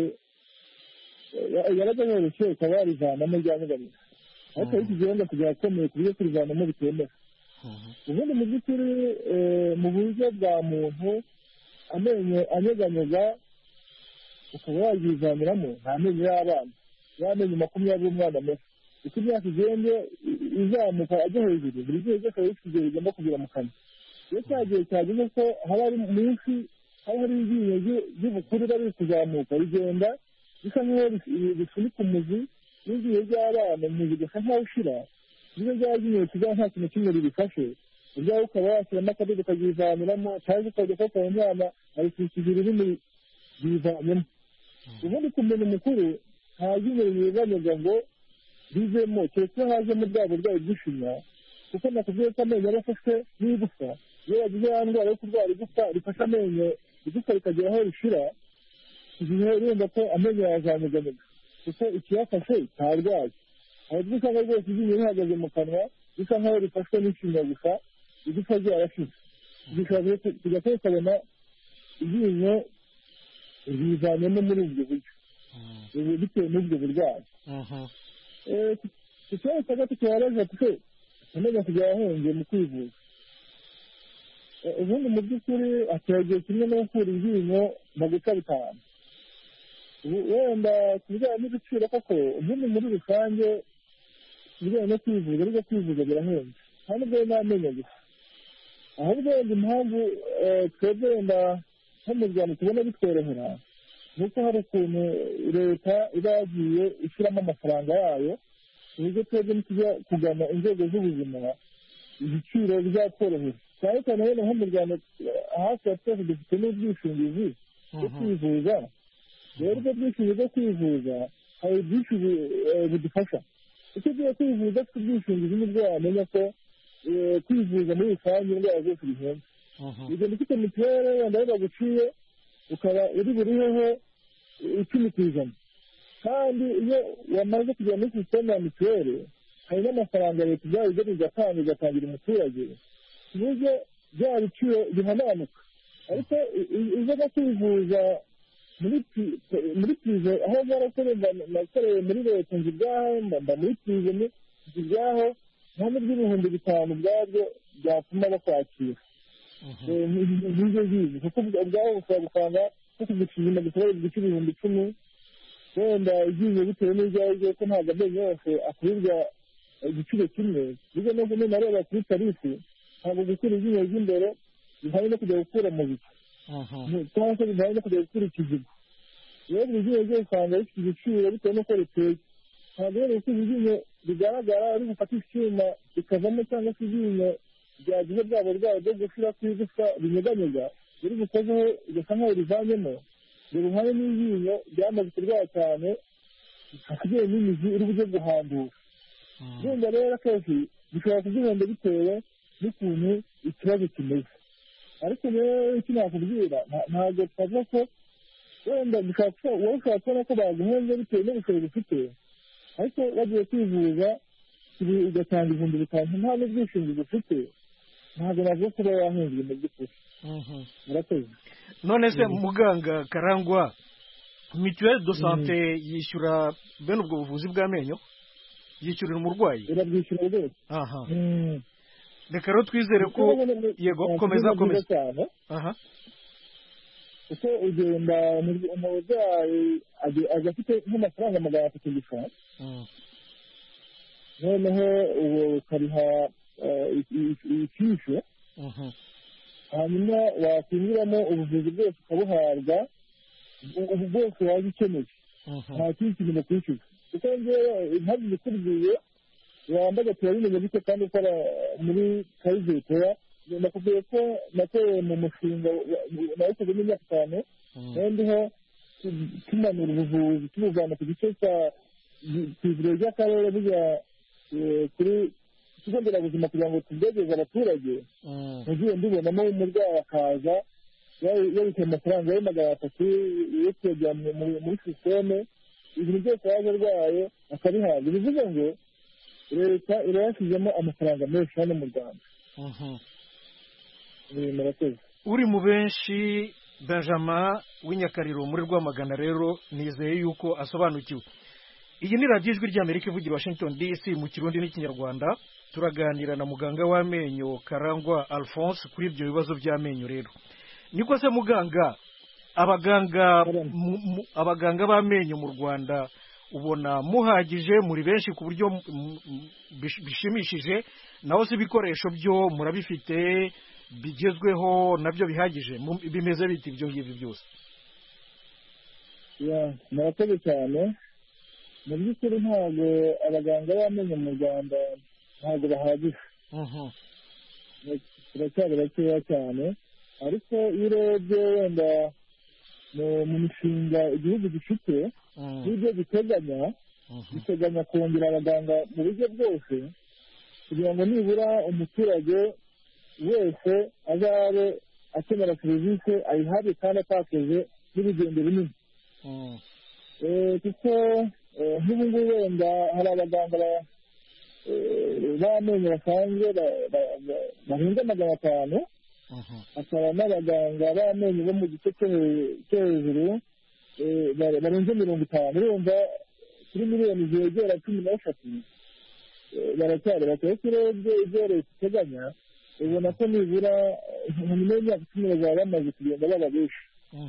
D: yaraga yoroshye ukaba warivanamo ryanyeganyega, ariko ari iki gihe wenda kugira akomeye ku buryo kurivanamo bitemewe. ubundi mu by'ukuri mu buryo bwa muntu amenyo anyeganyega ukaba waryivaniramo nta menyo y'abana, y'amenyo 20 umwana ameze. uko imyaka igenda izamuka ajya hejuru, buri gihe cyose hari ikigero bigomba kugira mu kanwa. iyo cya gihe cyageze ko haba ari munsi, haba hari iryinyo ry'ubukuru bari kuzamuka, bigenda bisa nk'aho bisunika umuzi n'iryinyo ry'abana, umuzi ugasa nk'aho ushira, niyo ryaba ryinyo kigali nta kintu kimwe ribifashe, ubwawe ukaba washyiramo akadodo ukabyivaniramo, cyangwa ukajya ufata umwana abikikije ururimi bivanyemo. ubundi ku muntu mukuru nta ryinyo rimwibanyega ngo bivemo, keretse hajemo bwa burwayi bw'ishinya, kuko nakubwiye ko amenyo aba afashwe n'igufwa. iyo wagize ya ndwara yo kurwara igufwa rifashe amenyo, igufwa rikagera aho rishira, igihe urumva ko amenyo yazanyeganyega, kuko ikiyafashe cyarwaye. hari ubwo usanga rwose iryinyo rihagaze mu kanwa bisa nk'aho rifashwe n'ishinya gusa, igufwa ryarashize. bishobora kujya tukabona iryinyo rivanyemo muri ubwo buryo bitewe n'ubwo burwayi. ikibazo cya gatatu kibabaza twe amenyo kugera ahenge mu kwivuza. ubundi mu by'ukuri ategeye kimwe no gukura iryinyo mu guca bitanu. wenda ku bijyanye n'ibiciro koko ubundi muri rusange ibijyanye no kwivuza, ariko kwivuza birahenze, nta n'ubwo n'amenyo gusa. ahubwo wenda impamvu twebwe wenda nko mu Rwanda tubona bitworohera, ni uko hari ukuntu leta iba yagiye ishyiramo amafaranga yayo, uburyo twebwe nitujya kugana inzego z'ubuzima ibiciro bizatworohera. cyane cyane rero nko mu Rwanda hafi ya twese dufite n'ubwishingizi bwo kwivuza. rero ubwo bwishingizi bwo kwivuza hari byinshi budufasha. icyo ugiye kwivuza afite ubwishingizi nibwo wamenya ko kwivuza muri rusange indwara zose bihenze. ugenda ufite mituweli wenda aho baguciye ukaba uri buriheho 10%, kandi iyo wamaze kugera muri sisiteme ya mituweli hari n'amafaranga leta ibyayo igenda igatangira umuturage, ku buryo bya biciro bihananuka. ariko izo no kwivuza muri pirive aho narakoreye nakoreye muri leta nzi ibyaho, mba muri pirive nzi ibyaho, nta n'ibihumbi 5 byabyo byatuma bakwakira. n'ibyo bizi kuko ubwaho bushobora gusanga nko kugucizima gusaba igiciro 10,000, wenda igiye bitewe n'ibyo aribyo, ko ntabwo amenyo yose akurirwa igiciro kimwe. bijya no kumenya areba kuri tarifu, ntabwo gukura iryinyo ry'imbere bihari no kujya gukura mu bice, cyangwa se bihari no kujya gukura ikizigo. rero buri ryinyo ryose usanga rifite igiciro bitewe n'uko riteye. ntabwo rero gukura iryinyo bigaragara ari gufata icyuma bikavamo, cyangwa se iryinyo byagize bwa burwayi bwo gushira ku igufwa binyeganyega biri gukozeho igasa nk'aho rivanyemo, biruhane n'iryinyo ryamaze kurwara cyane hasigaye n'imizi iri buryo guhandura. urumva rero akenshi bishobora kugihenda bitewe n'ukuntu ikibazo kimeze. ariko rero icyo nakubwira, ntabwo twavuga ko wenda wowe ushobora kubona ko baguhenze bitewe n'ubushobozi ufite, ariko bagiye kwivuza ugatanga 5,000 nta n'ubwishingizi ufite, ntabwo navuga ko uba wahenzwe mu by'ukuri. murakoze.
A: none se muganga Karangwa, mituweli do sante yishyura bene ubwo buvuzi bw'amenyo? yishyurira umurwayi?
D: irabwishyura rwose.
A: reka rero twizere ko yego komeza
D: aha uko ugenda umurwayi aza afite nk'amafaranga 300 gusa noneho ubu ukariha icyisho hanyuma wakwinjiramo ubuvuzi bwose ukabuhabwa ubu bwose waba ukeneye nta kindi kintu mukwishyuza kuko ngewe impamvu bikubwiye wambaye turabimenya bite kandi ukora muri kayizetoya nakubwiye ko nateye mu mushinga nawukoze n'imyaka 5 nandiho tumanura ubuvuzi tubuvana ku gice cya ivuriro ry'akarere bijya kuri ikigo nderabuzima kugira ngo tubwegeze abaturage nagiye ndibonamo umurwayi akaza yabiteye amafaranga ya 300 yo kwegera muri sisiteme ibintu byose yaje arwaye akabihabwa bivuze ngo leta irayashyizemo amafaranga menshi hano mu Rwanda
A: uri mu benshi Benjamin w'Inyakariro muri Rwamagana rero nizeye yuko asobanukiwe. Iyi ni radiyo ijwi ry'Amerika ivugira Washington DC mu Kirundi n'Ikinyarwanda. Turaganira na muganga w'amenyo Karangwa Alphonse kuri ibyo bibazo by'amenyo rero. Niko se muganga, abaganga b'amenyo mu Rwanda ubona muhagije muri benshi ku buryo bishimishije, naho se ibikoresho byo murabifite bigezweho nabyo bihagije, bimeze biti ibyo ngibyo byose?
D: murakoze cyane. Mu by'ukuri ntabwo abaganga b'amenyo mu Rwanda ntabwo bahagije, turacyari bakeya cyane, ariko iyo urebye wenda mu mishinga igihugu gifite n'ibyo giteganya kongera abaganga mu buryo bwose kugira ngo nibura umuturage wese azabe akenera serivisi ayihabwe kandi atakoze n'urugendo runini. kuko nk'ubu ngubu wenda hari abaganga b'amenyo basanzwe barenze 500, hakaba n'abaganga b'amenyo bo mu gice cyo hejuru barenze 50. urumva kuri miliyoni zegera 13 baracyari bakeya. urebye ibyo leta iteganya ubona ko nibura mu myaka 10 bazaba bamaze kugenda baba benshi.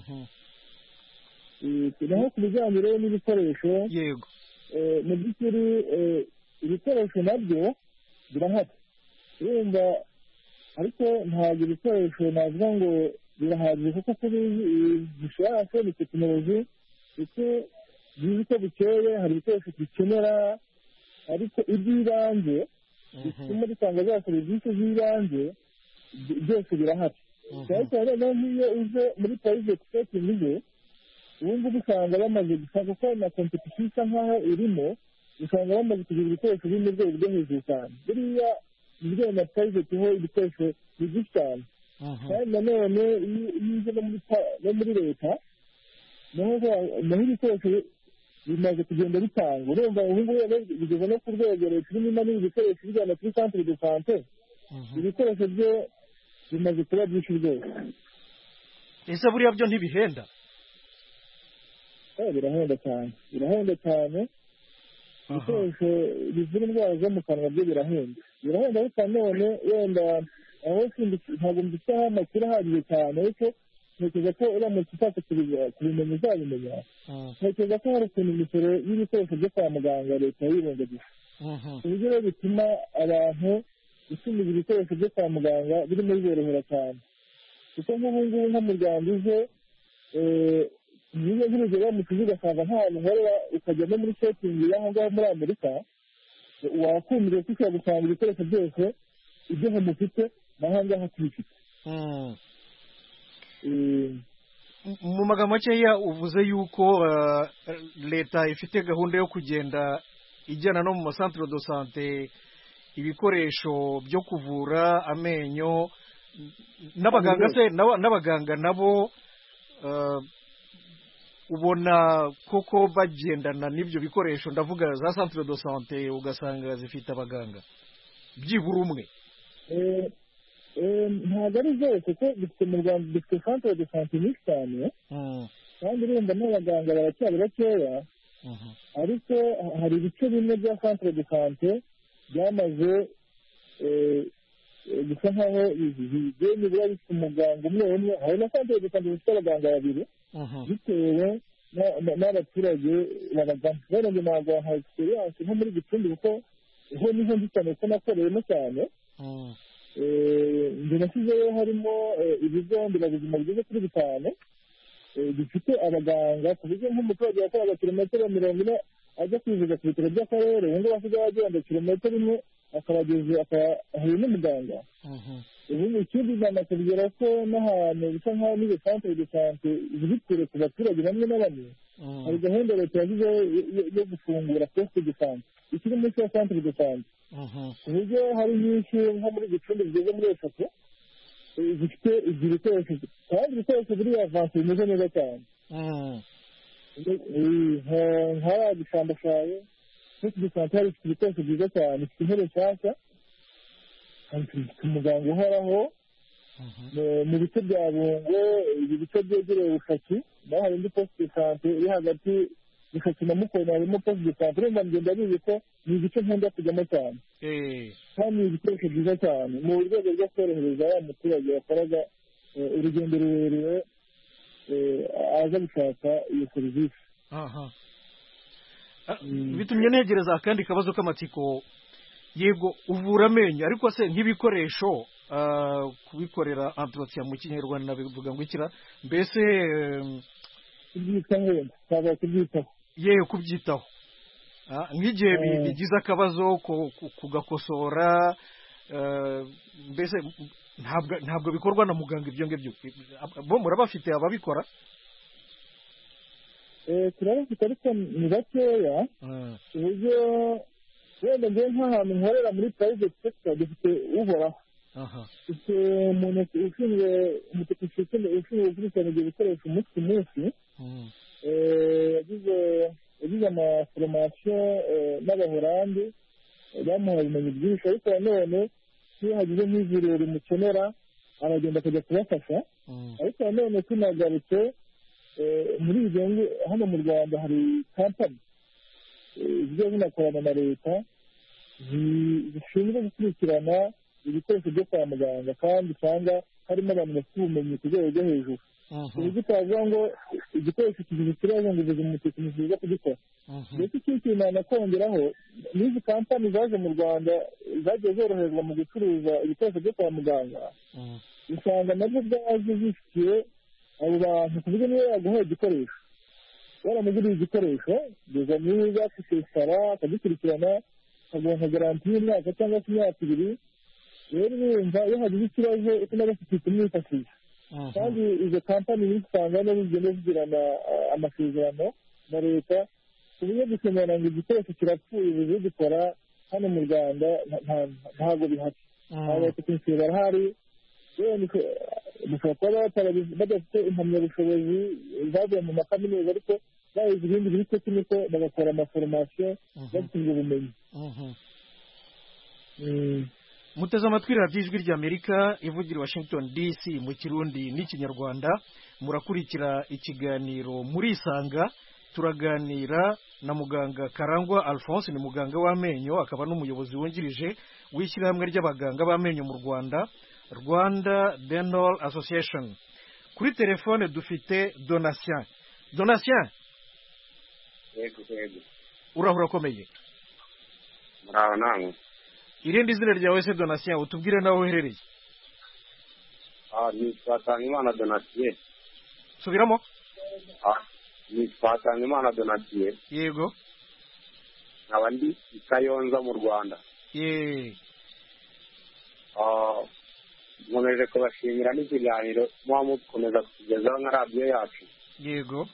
D: naho ku bijyanye rero n'ibikoresho,
A: yego,
D: mu by'ukuri ibikoresho nabyo birahari, urumva, ariko ntabwo ibikoresho navuga ngo birahagije kuko kuri bishyashya ni tekinoloji kuko bizi ko bikeye, hari ibikoresho bikenera, ariko iby'ibanze bituma dutanga za serivisi z'ibanze byose birahari. cyane cyane nk'iyo uje muri private setting ze ubu ngubu usanga bamaze gusanga ko na competition isa nkaho irimo, usanga bamaze kugira ibikoresho biri mu rwego rwo hejuru cyane. buriya mu bijyanye na private ho ibikoresho byinshi cyane, kandi nanone iyo uje no muri leta naho ibikoresho bimaze kugenda bitanga. urumva ubu ngubu bigeze no ku rwego leta irimo n'ibikoresho bijyana kuri centre de santé, ibikoresho byo bimaze kuba byinshi rwose.
A: ese buriya byo ntibihenda?
D: birahenda cyane. ibikoresho bivura indwara zo mu kanwa byo birahenda, ariko nanone wenda aho ntabwo mbifiteho amakuru ahagije cyane, ariko ntekereza ko uramutse ushatse kubimenya uzabimenya. ntekereza ko hari ukuntu imisoro y'ibikoresho byo kwa muganga leta yirengagije, uburyo rero bituma abantu gusubiza ibikoresho byo kwa muganga birimo biborohera cyane. kuko nk'ubu ngubu nko mu Rwanda uje niyo nk'urugero wamutse ugasanga nk'ahantu uhora ukajya no muri shopping y'aho ngaho muri Amerika, wakumiriye ko ushobora gusanga ibikoresho byose ibyo mufite n'aho ngaho tubifite.
A: mu magambo makeya uvuze yuko leta ifite gahunda yo kugenda ijyana no mu masantere de sante ibikoresho byo kuvura amenyo. n'abaganga nabo ubona koko bagendana n'ibyo bikoresho, ndavuga za centre de santé ugasanga zifite abaganga byibura umwe?
D: ntabwo ari zose, kuko dufite mu Rwanda dufite centre de santé nyinshi cyane, kandi urumva n'abaganga baracyari bakeya, ariko hari ibice bimwe bya centre de santé byamaze bisa nkaho bigiye nibura bifite umuganga umwe umwe, hari na santere de sante zifite abaganga babiri bitewe n'abaturage babagana. rero njye ntabwo nka egisperiyanse nko muri Gicumbi kuko ho niho nzi cyane ko nakoreyemo cyane. njye nashyizeyo harimo ibigo nderabuzima bigeze kuri 5 bifite abaganga ku buryo nk'umuturage yakoraga kilometero 40 ajya kwivuza ku bitaro by'akarere, ubu ngubu asigaye agenda kilometero 1 akabageze akahuye n'umuganga. ubu ikindi nanakubwira ko n'ahantu bisa nkaho n'izo santere de sante ziri kure ku baturage bamwe na bamwe, hari gahunda leta yashyizeho yo gufungura poste de sante ikiri munsi ya santere de sante, ku buryo hari nyinshi nko muri Gicumbi zigeze muri 3 zifite ibyo bikoresho, kandi ibikoresho biri avanse bimeze neza cyane. nka gishambashaye poste de sante hari ifite ibikoresho byiza cyane, ifite intebe nshyashya, ifite umuganga uhoraho. mu bice bya Bungo, ibi bice byegereye Bushaki naho hari indi poste de sante iri hagati Bushaki na Mukono, harimo poste de sante. urumva ngenda bizi ko ni igice nkunda kujyamo cyane, kandi ni ibikoresho byiza cyane mu rwego rwo korohereza ya muturage yakoraga urugendo rurerure aza gushaka iyo serivisi.
A: bitumye ntegereza akandi kabazo k'amatsiko. yego uvura amenyo, ariko se nk'ibikoresho kubikorera entretien mu Kinyarwanda bivuga ngo ikira, mbese
D: kubyitaho
A: yewe kubyitaho nk'igihe bigize akabazo kugakosora, mbese ntabwo bikorwa na muganga ibyo ngibyo, bo murabafite ababikora?
D: turabafite ariko ni bakeya, uburyo wenda njyewe nk'ahantu nkorera muri private sector dufite uhoraho, dufite umuntu ushinzwe umutekinisiye ushinzwe gukurikirana ibyo bikoresho umunsi ku munsi. yagize amaforomasiyo n'Abahorandi bamuha ubumenyi bwinshi, ariko nanone iyo hagize nk'ivuriro rimukenera aragenda akajya kubafasha. ariko nanone tunagarutse muri ibyo hano mu Rwanda hari kampani zijya zinakorana na leta zishinzwe gukurikirana ibikoresho byo kwa muganga, kandi usanga harimo abantu bafite ubumenyi ku rwego rwo hejuru, ku buryo utavuga ngo igikoresho kigize ikibazo ngo ubuze umutekinisiye uza kugikora. ndetse ikindi kintu nanakongeraho, n'izi kampani zaje mu Rwanda zagiye zoroherezwa mu gucuruza ibikoresho byo kwa muganga, usanga nabyo byaje zifitiye abo bantu, ku buryo niyo yaguhaye igikoresho waramuguriye igikoresho kugeza niba kukisara akagikurikirana akaguha garanti y'umwaka cyangwa se imyaka 2. rero urumva iyo hagize ikibazo utanabafitiye kumwifashisha, kandi izo kampani usanga no zigenda zigirana amasezerano na leta, ku buryo gukenera ngo igikoresho kirapfuye ubuze gikora hano mu Rwanda ntabwo bihari. abatekinisiye barahari, dushobora kuba badafite impamyabushobozi zavuye mu makaminuza, ariko bahize ibindi biri tekiniko bagakora amaforomasiyo bafite ubumenyi.
A: muteze amatwi radiyo ijwi ry'Amerika ivugira Washington DC mu Kirundi n'Ikinyarwanda. murakurikira ikiganiro murisanga, turaganira na muganga Karangwa Alphonse, ni muganga w'amenyo akaba n'umuyobozi wungirije w'ishyirahamwe ry'abaganga b'amenyo mu Rwanda, Rwanda Dental Association. kuri telefone dufite Donatien.
C: yego
A: urahura akomeye?
C: muraho namwe.
A: irindi zina ryawe se Donatien, utubwire nawe uherereye?
C: ni Twatangimana Donatien.
A: subiramo.
C: ni Twatangimana Donatien.
A: yego.
C: nkaba ndi i Kayonza mu Rwanda. nkomeje kubashimira n'ikiganiro muba mukomeza kutugezaho nka radiyo yacu.
A: yego.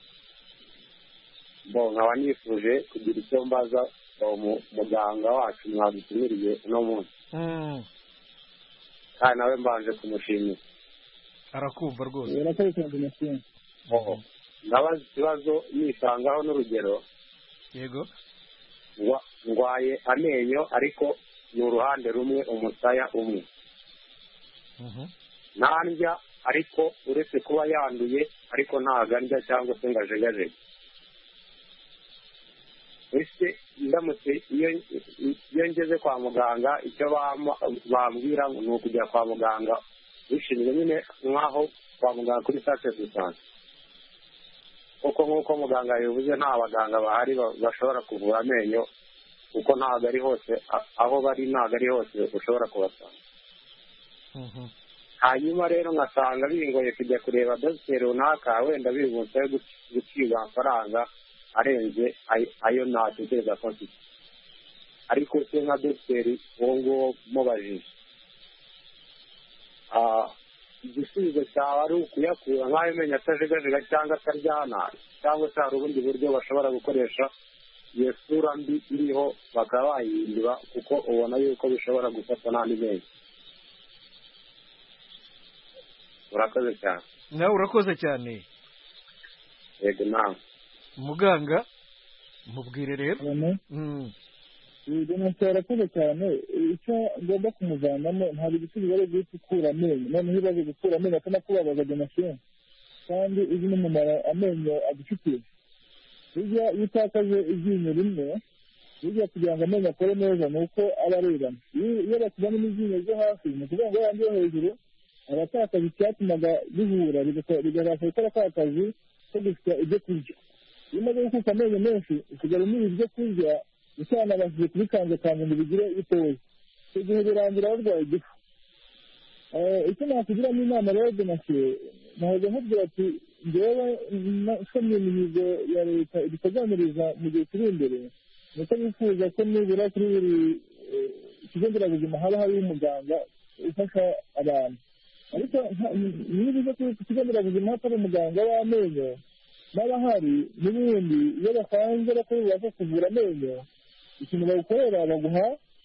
C: nkaba nifuje kugira icyo mbaza muganga wacu mwadutumiriye uno munsi, kandi nawe mbanje kumushimira.
A: arakumva rwose.
C: ndabaza ikibazo nisangaho n'urugero.
A: yego.
C: ndwaye amenyo ariko ni uruhande rumwe, umusaya umwe. nandya ariko uretse kuba yanduye ariko ntago andya cyangwa se ngo ajegajege. ese ndamutse iyo ngeze kwa muganga icyo bambwira ni ukujya kwa muganga bishinzwe nyine nk'aho kwa muganga kuri sante de sante, kuko nk'uko muganga yabivuze nta baganga bahari bashobora kuvura amenyo, kuko ntabwo ari hose aho bari, ntabwo ari hose ushobora kubasanga. hanyuma rero ngasanga bingoye kujya kureba dogiteri runaka, wenda bibutse gucibwa amafaranga arenze ayo natekereza ko mfite, ariko se nka dogiteri uwo nguwo mubajije igisubizo cyawe ari ukuyakura nk'ayo menyo atajegajega cyangwa ataryana, cyangwa se hari ubundi buryo bashobora gukoresha iyo sura mbi iriho bakaba bayihindura, kuko ubona yuko bishobora gufatwa n'andi menyo. urakoze cyane.
A: nawe urakoze cyane.
C: yego nawe
A: muganga mubwire rero.
D: urakoze cyane. icyo ngomba kumuvanamo ntabwo igisubizo ari guhita ukura amenyo, noneho iyo ubaze gukura amenyo atanakubabaza donasiyo, kandi uzi n'umumaro amenyo adufitiye. burya iyo utakaje iryinyo rimwe, burya kugira ngo amenyo akore neza ni uko aba arebana. iyo bakubamo n'iryinyo ryo hasi ni ukuvuga ngo yandi yo hejuru abatakaza icyatumaga bihura bigabasha gukora ka kazi ko gusya ibyo kurya. iyo umaze gukuka amenyo menshi usigara umira ibyo kurya utanabashije kubikanjakanja ngo bigire bitoya, icyo gihe birangira barwaye igifu. icyo nakugiramo inama rero donasiyo, ntabwo nkubwira ati njyewe nsomye imihigo ya leta ibiteganiriza mu gihe kiri imbere, ni uko bifuza ko nibura kuri buri kigo nderabuzima haba hariho umuganga ufasha abantu. ariko niba uza ku kigo nderabuzima hatari umuganga w'amenyo n'abahari n'ubundi, iyo basanze bakora bubasha kuvura amenyo, ikintu bawukorera baguha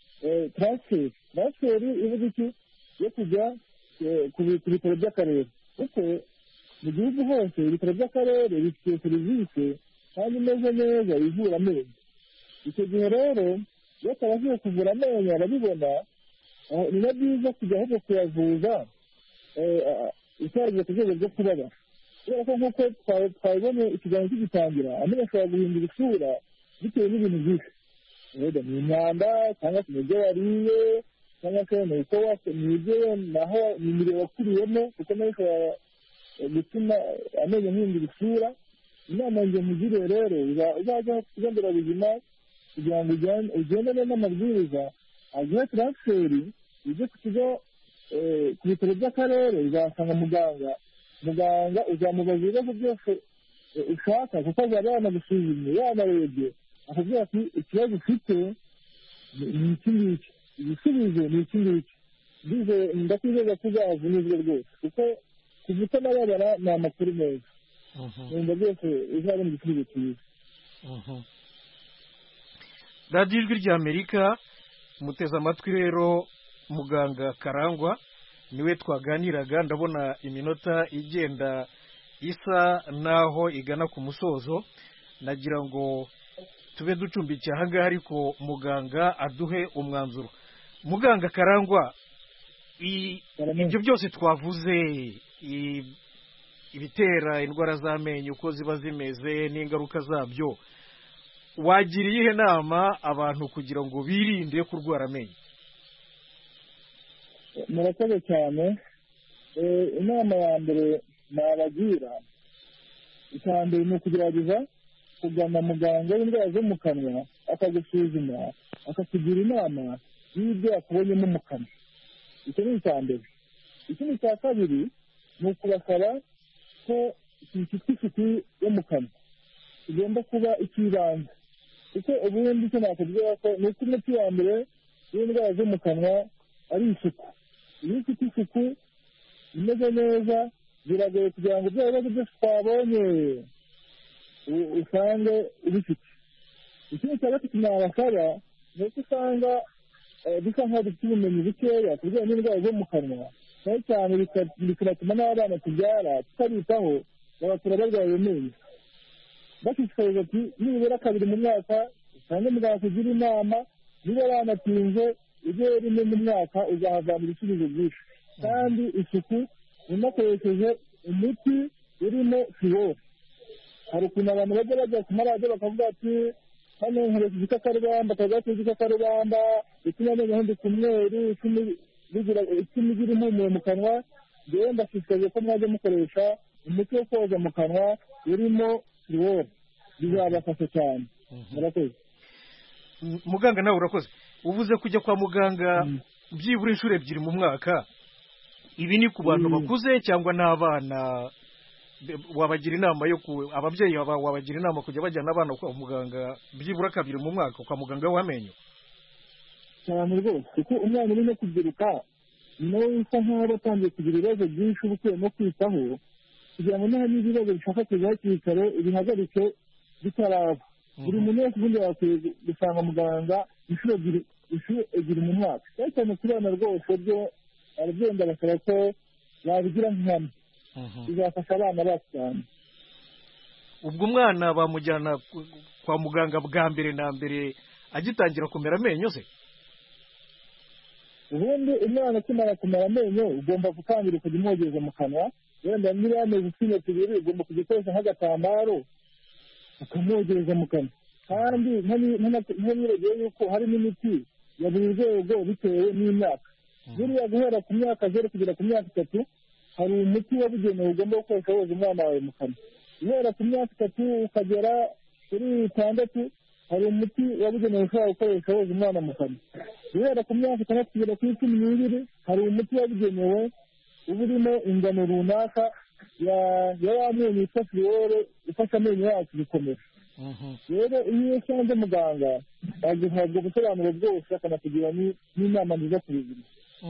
D: taransiferi ivuga iki yo kujya ku bitaro by'akarere, kuko mu gihugu hose ibitaro by'akarere bifite serivisi kandi imeze neza ivura amenyo. icyo gihe rero iyo atabashije kuvura amenyo arabibona, ni na byiza kujya ahubwo kuyavuza icyagiye ku rwego rwo kubabara, kubera ko nk'uko twabibonye ikiganiro kigitangira, amenyo ashobora guhindura isura bitewe n'ibintu byinshi, ni imyanda cyangwa se n'ibyo wariye, cyangwa se ni uko n'ibyo naho ni imiriro wakuriyemo, kuko nayo ishobora gutuma amenyo ahindura isura. inama njye mugiriye rero, uzajya ku kigo nderabuzima kugira ngo ugendane n'amabwiriza, aguhe taransiferi ujye ku kigo ku bitaro by'akarere, uzasanga muganga uzamubaza ibibazo byose ushaka, kuko azaba yanagusuzumye yanarebye akubwira ati ikibazo ufite ni iki ngiki, igisubizo ni iki ngiki. ndakwizeza ko uzavunizwa rwose, kuko kuva utanababara ni amakuru meza. wenda byose uzabona igisubizo cyiza.
A: radiyo ijwi ry'amerika muteze amatwi rero. muganga Karangwa niwe twaganiraga, ndabona iminota igenda isa naho igana ku musozo, nagira ngo tube ducumbikiye aha ngaha, ariko muganga aduhe umwanzuro. muganga Karangwa, ibyo byose twavuze, ibitera indwara z'amenyo uko ziba zimeze n'ingaruka zabyo, wagira iyihe nama abantu kugira ngo birinde kurwara amenyo?
D: murakoze cyane. inama ya mbere nabagira, icya mbere ni ukugerageza kugana muganga w'indwara zo mu kanwa, akagusuzuma akakugira inama y'ibyo yakubonyemo mu kanwa. icyo ni icya mbere. ikindi cya kabiri ni ukubasaba ko ikintu cyitwa isuku yo mu kanwa kigomba kuba icy'ibanze, kuko ubundi icyo nakubwira ko ni uko umuti wa mbere w'indwara zo mu kanwa ari isuku. iyo ufite isuku imeze neza, biragoye kugira ngo ibyo bibazo byose twabonye usange ubifite. ikindi cya gatatu nabasaba ni uko usanga bisa nk'aho dufite ubumenyi bukeya ku bijyanye n'indwara zo mu kanwa, cyane cyane bikanatuma n'abana tubyara tutabitaho bagakura barwaye amenyo. bashishikariza ati nibura 2 mu mwaka usange muganga kugira inama, niba banatinze ujye rimwe mu mwaka uzahavana ibisubizo byinshi. kandi isuku unakoresheje umuti urimo fluor. hari ukuntu abantu bajya ku maradiyo bakavuga ati hano nkoresha igikakarubamba akagati k'igikakarubamba ituma amenyo ahinduka umweru icumi gira impumuro mu kanwa. Rero ndashishikariye ko mwajya mukoresha umuti wo koza mu kanwa urimo fluor, bizabafasha cyane. Murakoze.
A: Muganga nawe urakoze. Uvuze kujya kwa muganga byibura inshuro ebyiri mu mwaka, ibi ni ku bantu bakuze cyangwa n'abana? Wabagira inama yo ababyeyi wabagira inama kujya bajyana abana kwa muganga byibura kabiri mu mwaka kwa muganga w'amenyo?
D: Cyane rwose, kuko umwana uri no kubyiruka nawe usa nk'aho atangiye kugira ibibazo byinshi uba ukwiye no kwitaho kugira ngo naho n'ibibazo bishaka kuza hakiri kare bihagarike bitaraba. Buri muntu wese ubundi yakwiye gusanga muganga inshuro ebyiri mu mwaka, cyane cyane ku bana rwose byo arabyenda basaba ko babigira nk'ihame, bizafasha abana bacu cyane.
A: Ubwo umwana bamujyana kwa muganga bwa mbere na mbere agitangira kumera amenyo se?
D: Ubundi umwana akimara kumera amenyo ugomba gutangira ukajya umwogeza mu kanwa, wenda niba yameze utwinyo tubiri ugomba kugikoresha nk'agatambaro ukamwogereza mu kanwa. Kandi ntibiregeye yuko hari n'imiti ya buri rwego bitewe n'imyaka. Buriya guhera ku myaka 0 kugera ku myaka 3 hari umuti wabugenewe ugomba gukoresha woza umwana wawe mu kanwa. Guhera ku myaka 3 ukagera kuri 6 hari umuti wabugenewe ushobora gukoresha woza umwana mu kanwa. Guhera ku myaka 6 kugera kuri 12 hari umuti wabugenewe uba urimo ingano runaka ya wamenyo yitwa fluor ifasha amenyo yacu gukomera. Rero iyo usanze muganga aguhabwa ubusobanuro bwose akanakugira n'inama nziza ku buzima.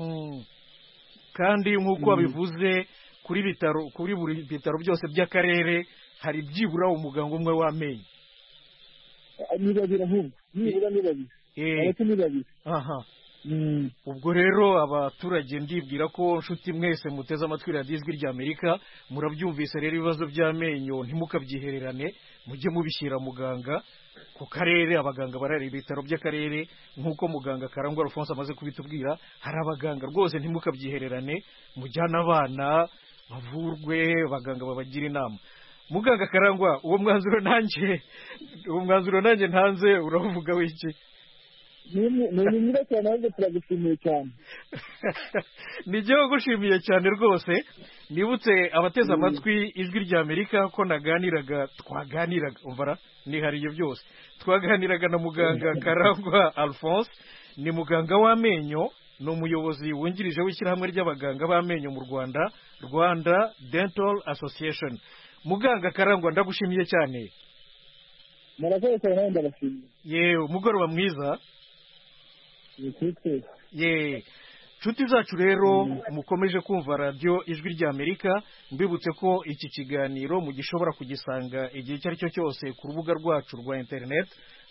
A: Kandi nk'uko wabivuze kuri buri bitaro byose by'akarere hari byibura umuganga umwe w'amenyo.
D: Ni babiri ahubwo, nibura ni babiri. Ariko ni babiri.
A: Ubwo rero abaturage ndibwira ko nshuti mwese muteze amatwi radiyo ijwi ry'Amerika murabyumvise rero ibibazo by'amenyo ntimukabyihererane, mujye mubishyira muganga ku karere. Abaganga barari ibitaro by'akarere nk'uko muganga Karangwa Alphonse amaze kubitubwira, hari abaganga rwose ntimukabyihererane, mujyana abana bavurwe, abaganga babagira inama. Muganga Karangwa, uwo mwanzuro nanjye ntanze uravuga wiki?
D: Ni mwiza cyane, ahubwo turagushimiye cyane.
A: Nijyewe gushimiye cyane rwose. Nibutse abateze amatwi ijwi ry'Amerika ko twaganiraga umvara nihariye byose, twaganiraga na muganga Karangwa Alphonse. Ni muganga w'amenyo, ni umuyobozi wungirije w'ishyirahamwe ry'abaganga b'amenyo mu Rwanda, Rwanda Dental Association. Muganga Karangwa, ndagushimiye cyane.
D: Murakoze cyane, ndabashimiye.
A: Yewe, umugoroba mwiza. Nshuti zacu rero mukomeje kumva radiyo ijwi ry'Amerika, mbibutse ko iki kiganiro mugishobora kugisanga igihe icyo ari cyo cyose ku rubuga rwacu rwa internet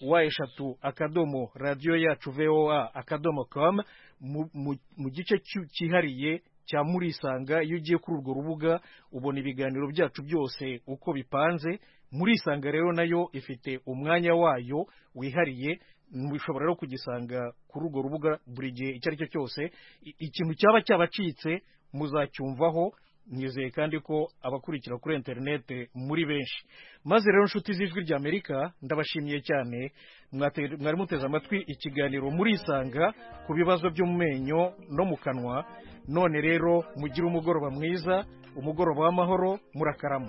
A: wa3.radio-yacu.voa.com mu gice cyihariye cya Murisanga. Iyo ugiye kuri urwo rubuga ubona ibiganiro byacu byose uko bipanze. Murisanga rero nayo ifite umwanya wayo wihariye, mushobora rero kugisanga kuri urwo rubuga buri gihe icyo ari cyo cyose. Ikintu cyaba cyabacitse muzacyumvaho, nizeye kandi ko abakurikira kuri interinete muri benshi. Maze rero nshuti z'ijwi ry'Amerika, ndabashimiye cyane. Mwari muteze amatwi ikiganiro Murisanga ku bibazo byo mu menyo no mu kanwa. None rero mugire umugoroba mwiza, umugoroba w'amahoro, murakarama.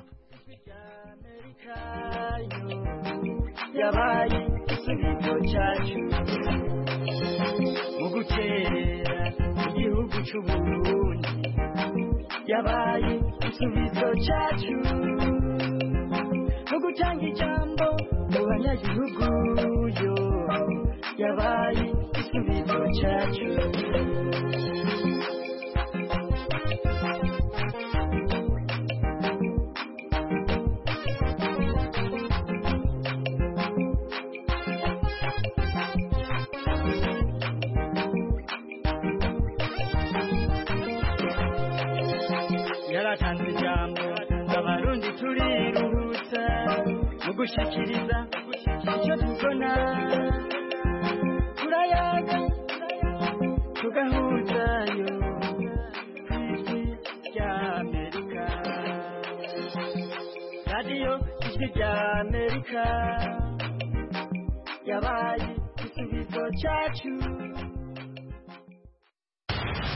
I: Yabaye igisubizo cyacu mu gutera igihugu cy'Uburundi, yabaye igisubizo cyacu mu gutanga ijambo mu banyagihugu, yo yabaye igisubizo cyacu. Yaratanze ijambo abarundi turiruhutsa mu gushikiriza icyo tubona, turayaga tugahuzayo ijwi ry'Amerika. radiyo ijwi ry'Amerika yabaye igisubizo cyacu